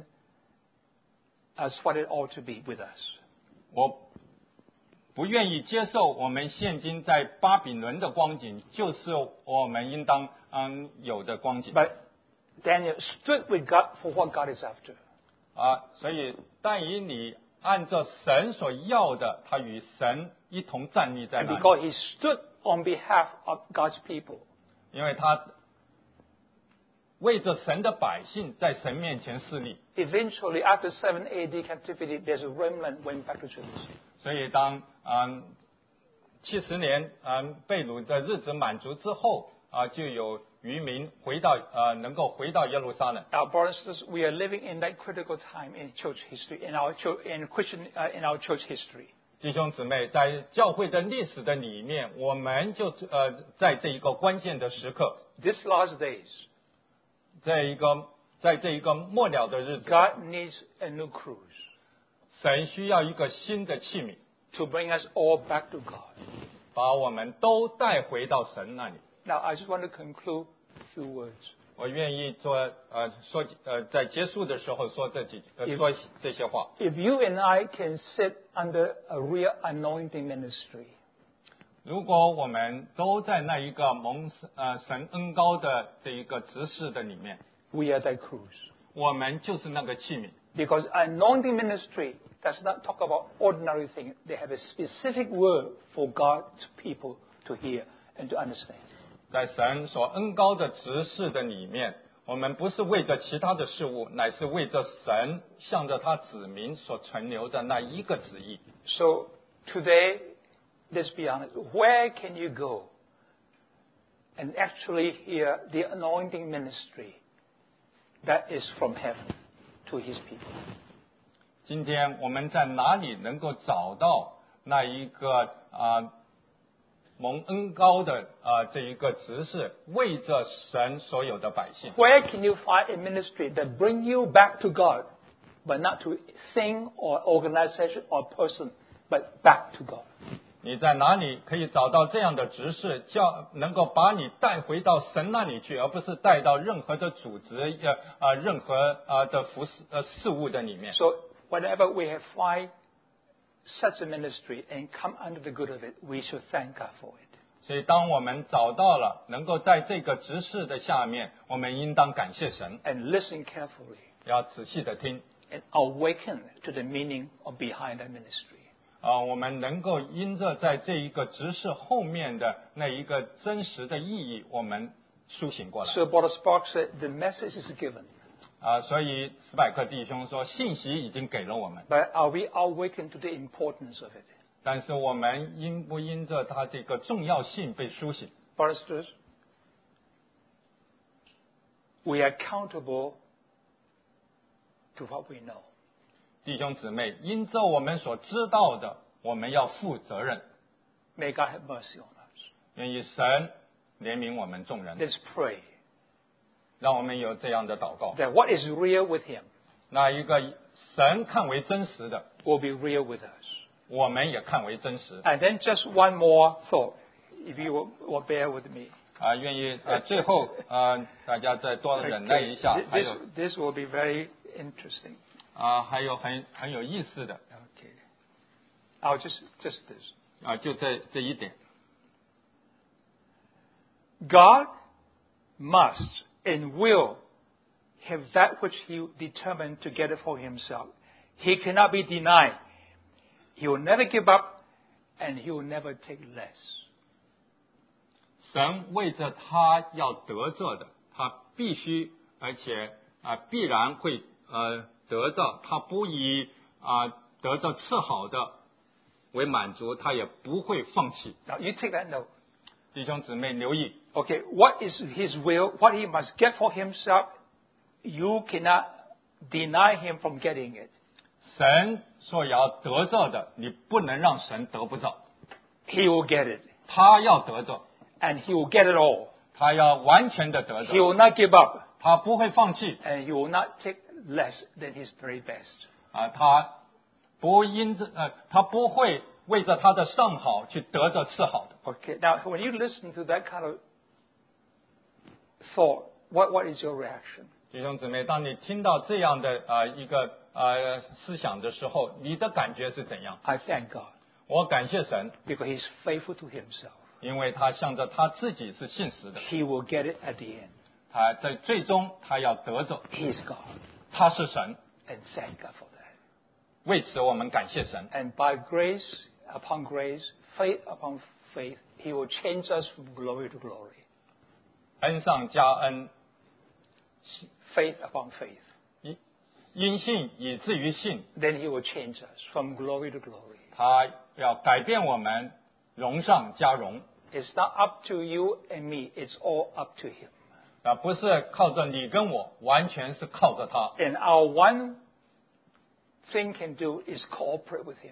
as what it ought to be with us. 我不愿意接受我们现今在巴比伦的光景，就是我们应当嗯有的光景。 But Daniel stood with God for what God is after. 啊，所以但以理按照神所要的，他与神一同站立在 And 那里， because he stood on behalf of God's people, 因为他为着神的百姓在神面前侍立。 eventually after seven A D captivity, there's a remnant went back to Jerusalem. 所以当嗯七十年嗯被掳的日子满足之后啊，就有渔民回到呃能够回到耶路撒冷。 Our brothers and sisters, we are living in that critical time in church history, in our church, in Christian, uh, in our church history. 弟兄姊妹，在教会的历史的里面，我们就呃在这一个关键的时刻， This last days, 在一个在这一个末了的日子， God needs a new cruise 神需要一个新的器皿， to bring us all back to God. 把我们都带回到神那里。 Now, I just want to conclude a few words. 我愿意做呃说呃在结束的时候说这几呃说这些话。 If you and I can sit under a real anointing ministry, 如果我们都在那一个蒙呃神恩高的这一个执事的里面， we are that cruise. 我们就是那个器皿。 Because anointing ministry does not talk about ordinary things. They have a specific word for God's people to hear and to understand. 在神所恩高的执事的里面，我们不是为着其他的事物，乃是为着神向着他子民所存留的那一个旨意。 So today, let's be honest. Where can you go and actually hear the anointing ministry that is from heaven to his people? 今天我们在哪里能够找到那一个啊、呃、蒙恩高的啊、呃、这一个执事，为着神所有的百姓？ Where can you find a ministry that bring you back to God, but not to thing or organization or person, but back to God? 你在哪里可以找到这样的执事，叫能够把你带回到神那里去，而不是带到任何的组织呃啊、呃、任何啊的服饰呃事物的里面？ So whenever we have find such a ministry and come under the good of it, we should thank God for it. 所以，当我们找到了能够在这个执事的下面，我们应当感谢神， And listen carefully 要仔细的听 and awaken to the meaning of behind that ministry. 啊、我们能够因着在这一个执事后面的那一个真实的意义，我们苏醒过来。 So Brother Spark said the message is given, 啊、所以斯百克弟兄说，信息已经给了我们， but are we awakened to the importance of it? 但是我们因不因着它这个重要性被苏醒？ Brothers, we are accountable to what we know. 弟兄姊妹，因着我们所知道的，我们要负责任。 May God have mercy on us. 愿意神怜悯我们众人， Let's pray 让我们有这样的祷告。 that what is real with Him 那一个神看为真实的， will be real with us. 我们也看为真实。 And then just one more thought, if you will, will bear with me. 啊，愿意呃，最后呃，大家再多忍耐一下。 This, 还有 this will be very interesting. 啊，还有很很有意思的 Okay. I'll just, just this. 啊，就这这一点。 God must and will have that which He determined to get it for Himself. He cannot be denied. He will never give up, and He will never take less. 神为着他要得着的，他必须而且啊必然会呃得着，他不以啊得着次好的为满足，他也不会放弃。 Now you take that note. 弟兄姊妹留意， Okay, what is His will? What He must get for Himself? You cannot deny Him from getting it. 神所要得着的，你不能让神得不着， He will get it, 他要得着， and He will get it all. 他要完全的得 He 着， will not give up, 他不会放弃 and He will not take less than His very best. 啊，他不因着呃，他不会为着他的上好去得着次好的。 Okay, now when you listen to that kind of thought, what, what is your reaction? 弟兄姊妹，当你听到这样的呃一个呃思想的时候，你的感觉是怎样？ I thank God 我感谢神， because He's faithful to Himself. 因为他向着他自己是信实的， He will get it at the end. 他在最终他要得着， He's God, 他是神， and thank God for that. 为此我们感谢神。 And by grace upon grace, faith upon faith, He will change us from glory to glory. 恩上加恩， Faith upon faith. 因因信以至于信， Then He will change us from glory to glory. 他要改变我们，荣上加荣。 It's not up to you and me, it's all up to Him. 啊，不是靠着你跟我，完全是靠着他。 And our one thing can do is cooperate with Him.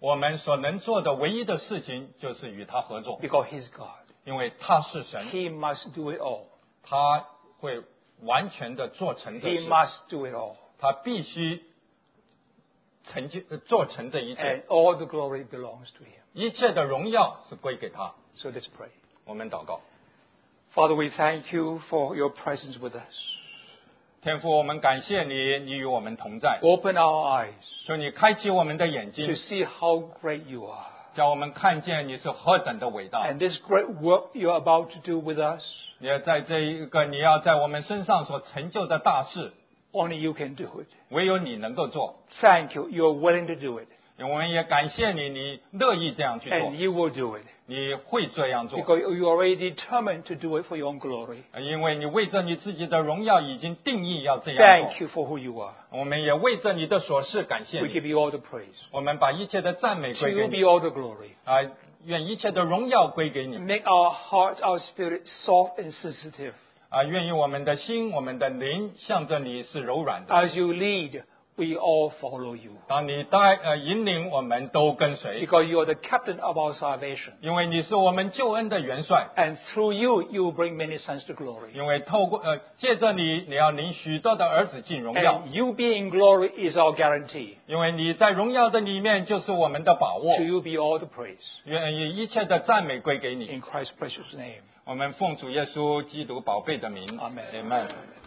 我们所能做的唯一的事情就是与他合作， because He's God. 因为他是神， He must do it all. 他会完全的做成这 He 事， must do it all. 他必须成就做成这一切， And all the glory belongs to Him. 一切的荣耀是归给他。 So let's pray. 我们祷告， Father, we thank you for your presence with us. 天父，我们感谢你，你与我们同在， Open our eyes 求你开启我们的眼 to 睛， see how great you are. 叫我们看见你是何等的伟大。 And this great work you're about to do with us, 也在这一个你要在我们身上所成就的大事， only you can do it. 唯有你能够做。 Thank you. You're willing to do it. 我们也感谢你，你乐意这样去做， And you will do it. 你会这样做， Because you already determined to do it for your own glory. 因为你为着你自己的荣耀已经定义要这样 Thank 做。 you for who you are. 我们也为着你的所事感谢 We 你， give you all the praise. 我们把一切的赞美 To 归 you 给 be 你 all the glory. 啊，愿一切的荣耀归给你 Make our hearts, our spirit soft and sensitive. 啊，愿意我们的心、我们的灵向着你是柔软的。 As you lead, we all follow you. 当你带呃引领，我们都跟随， Because you are the captain of our salvation. 因为你是我们救恩的元帅。 And through you, you will bring many sons to glory. 因为透过呃借着你，你要领许多的儿子进荣耀。 And you being in glory is our guarantee. 因为你在荣耀的里面就是我们的把握 To。you be all the praise. 愿意一切的赞美归给你。 In Christ's precious name. 我们奉主耶稣基督宝贝的名， Amen. Amen。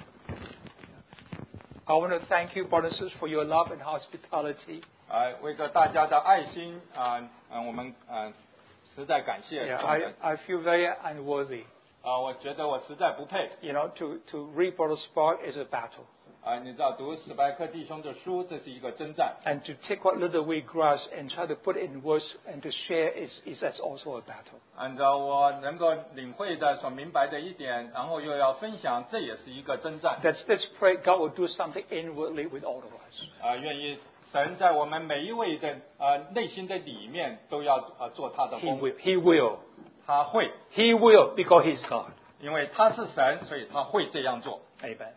I want to thank you, brothers and sisters, for your love and hospitality. 啊，为着大家的爱心啊，嗯，我们啊实在感谢。 Yeah, I, I feel very unworthy. 啊，我觉得我实在不配。 You know, to, to read Brother Spark is a battle. 啊，你知道读史白克弟兄的书，这是一个征战。 And to take what little we grasp and try to put it in words and to share is, is that's also a battle. 按照我能够领会的、所明白的一点，然后又要分享，这也是一个征战。 Let's, let's pray God will do something inwardly with all of us. 啊，愿意神在我们每一位的啊内心的里面都要啊做他的 He 工， will. He will. 他会， He will because He's God. 因为他是神，所以他会这样做。 Amen.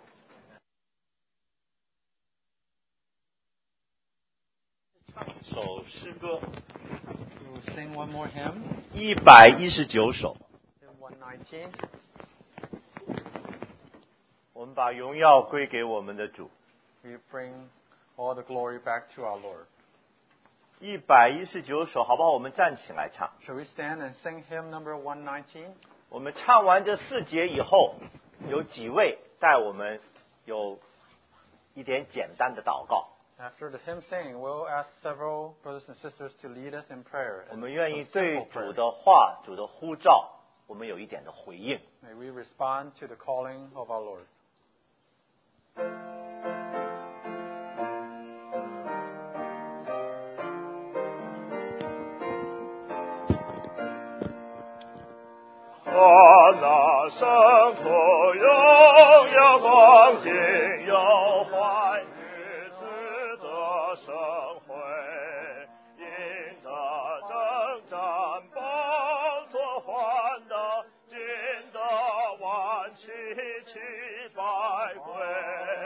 首诗歌 We will sing one more hymn, 一百一十九首， hymn one nineteen. 我们把荣耀归给我们的主。 We bring all the glory back to our Lord. 一百一十九首，好不好？我们站起来唱。 Shall we stand and sing hymn number one nineteen? 我们唱完这四节以后，有几位带我们有一点简单的祷告。 After the hymn singing, we'll ask several brothers and sisters to lead us in prayer. 我 and 们愿意 some 对 simple 主 prayer. 的话、主的呼召，我们有一点的回应。 May we respond to the calling of our Lord. 啊，那圣徒荣耀光景有欢日子的盛会，因着征战帮助换的，尽得万七七百归。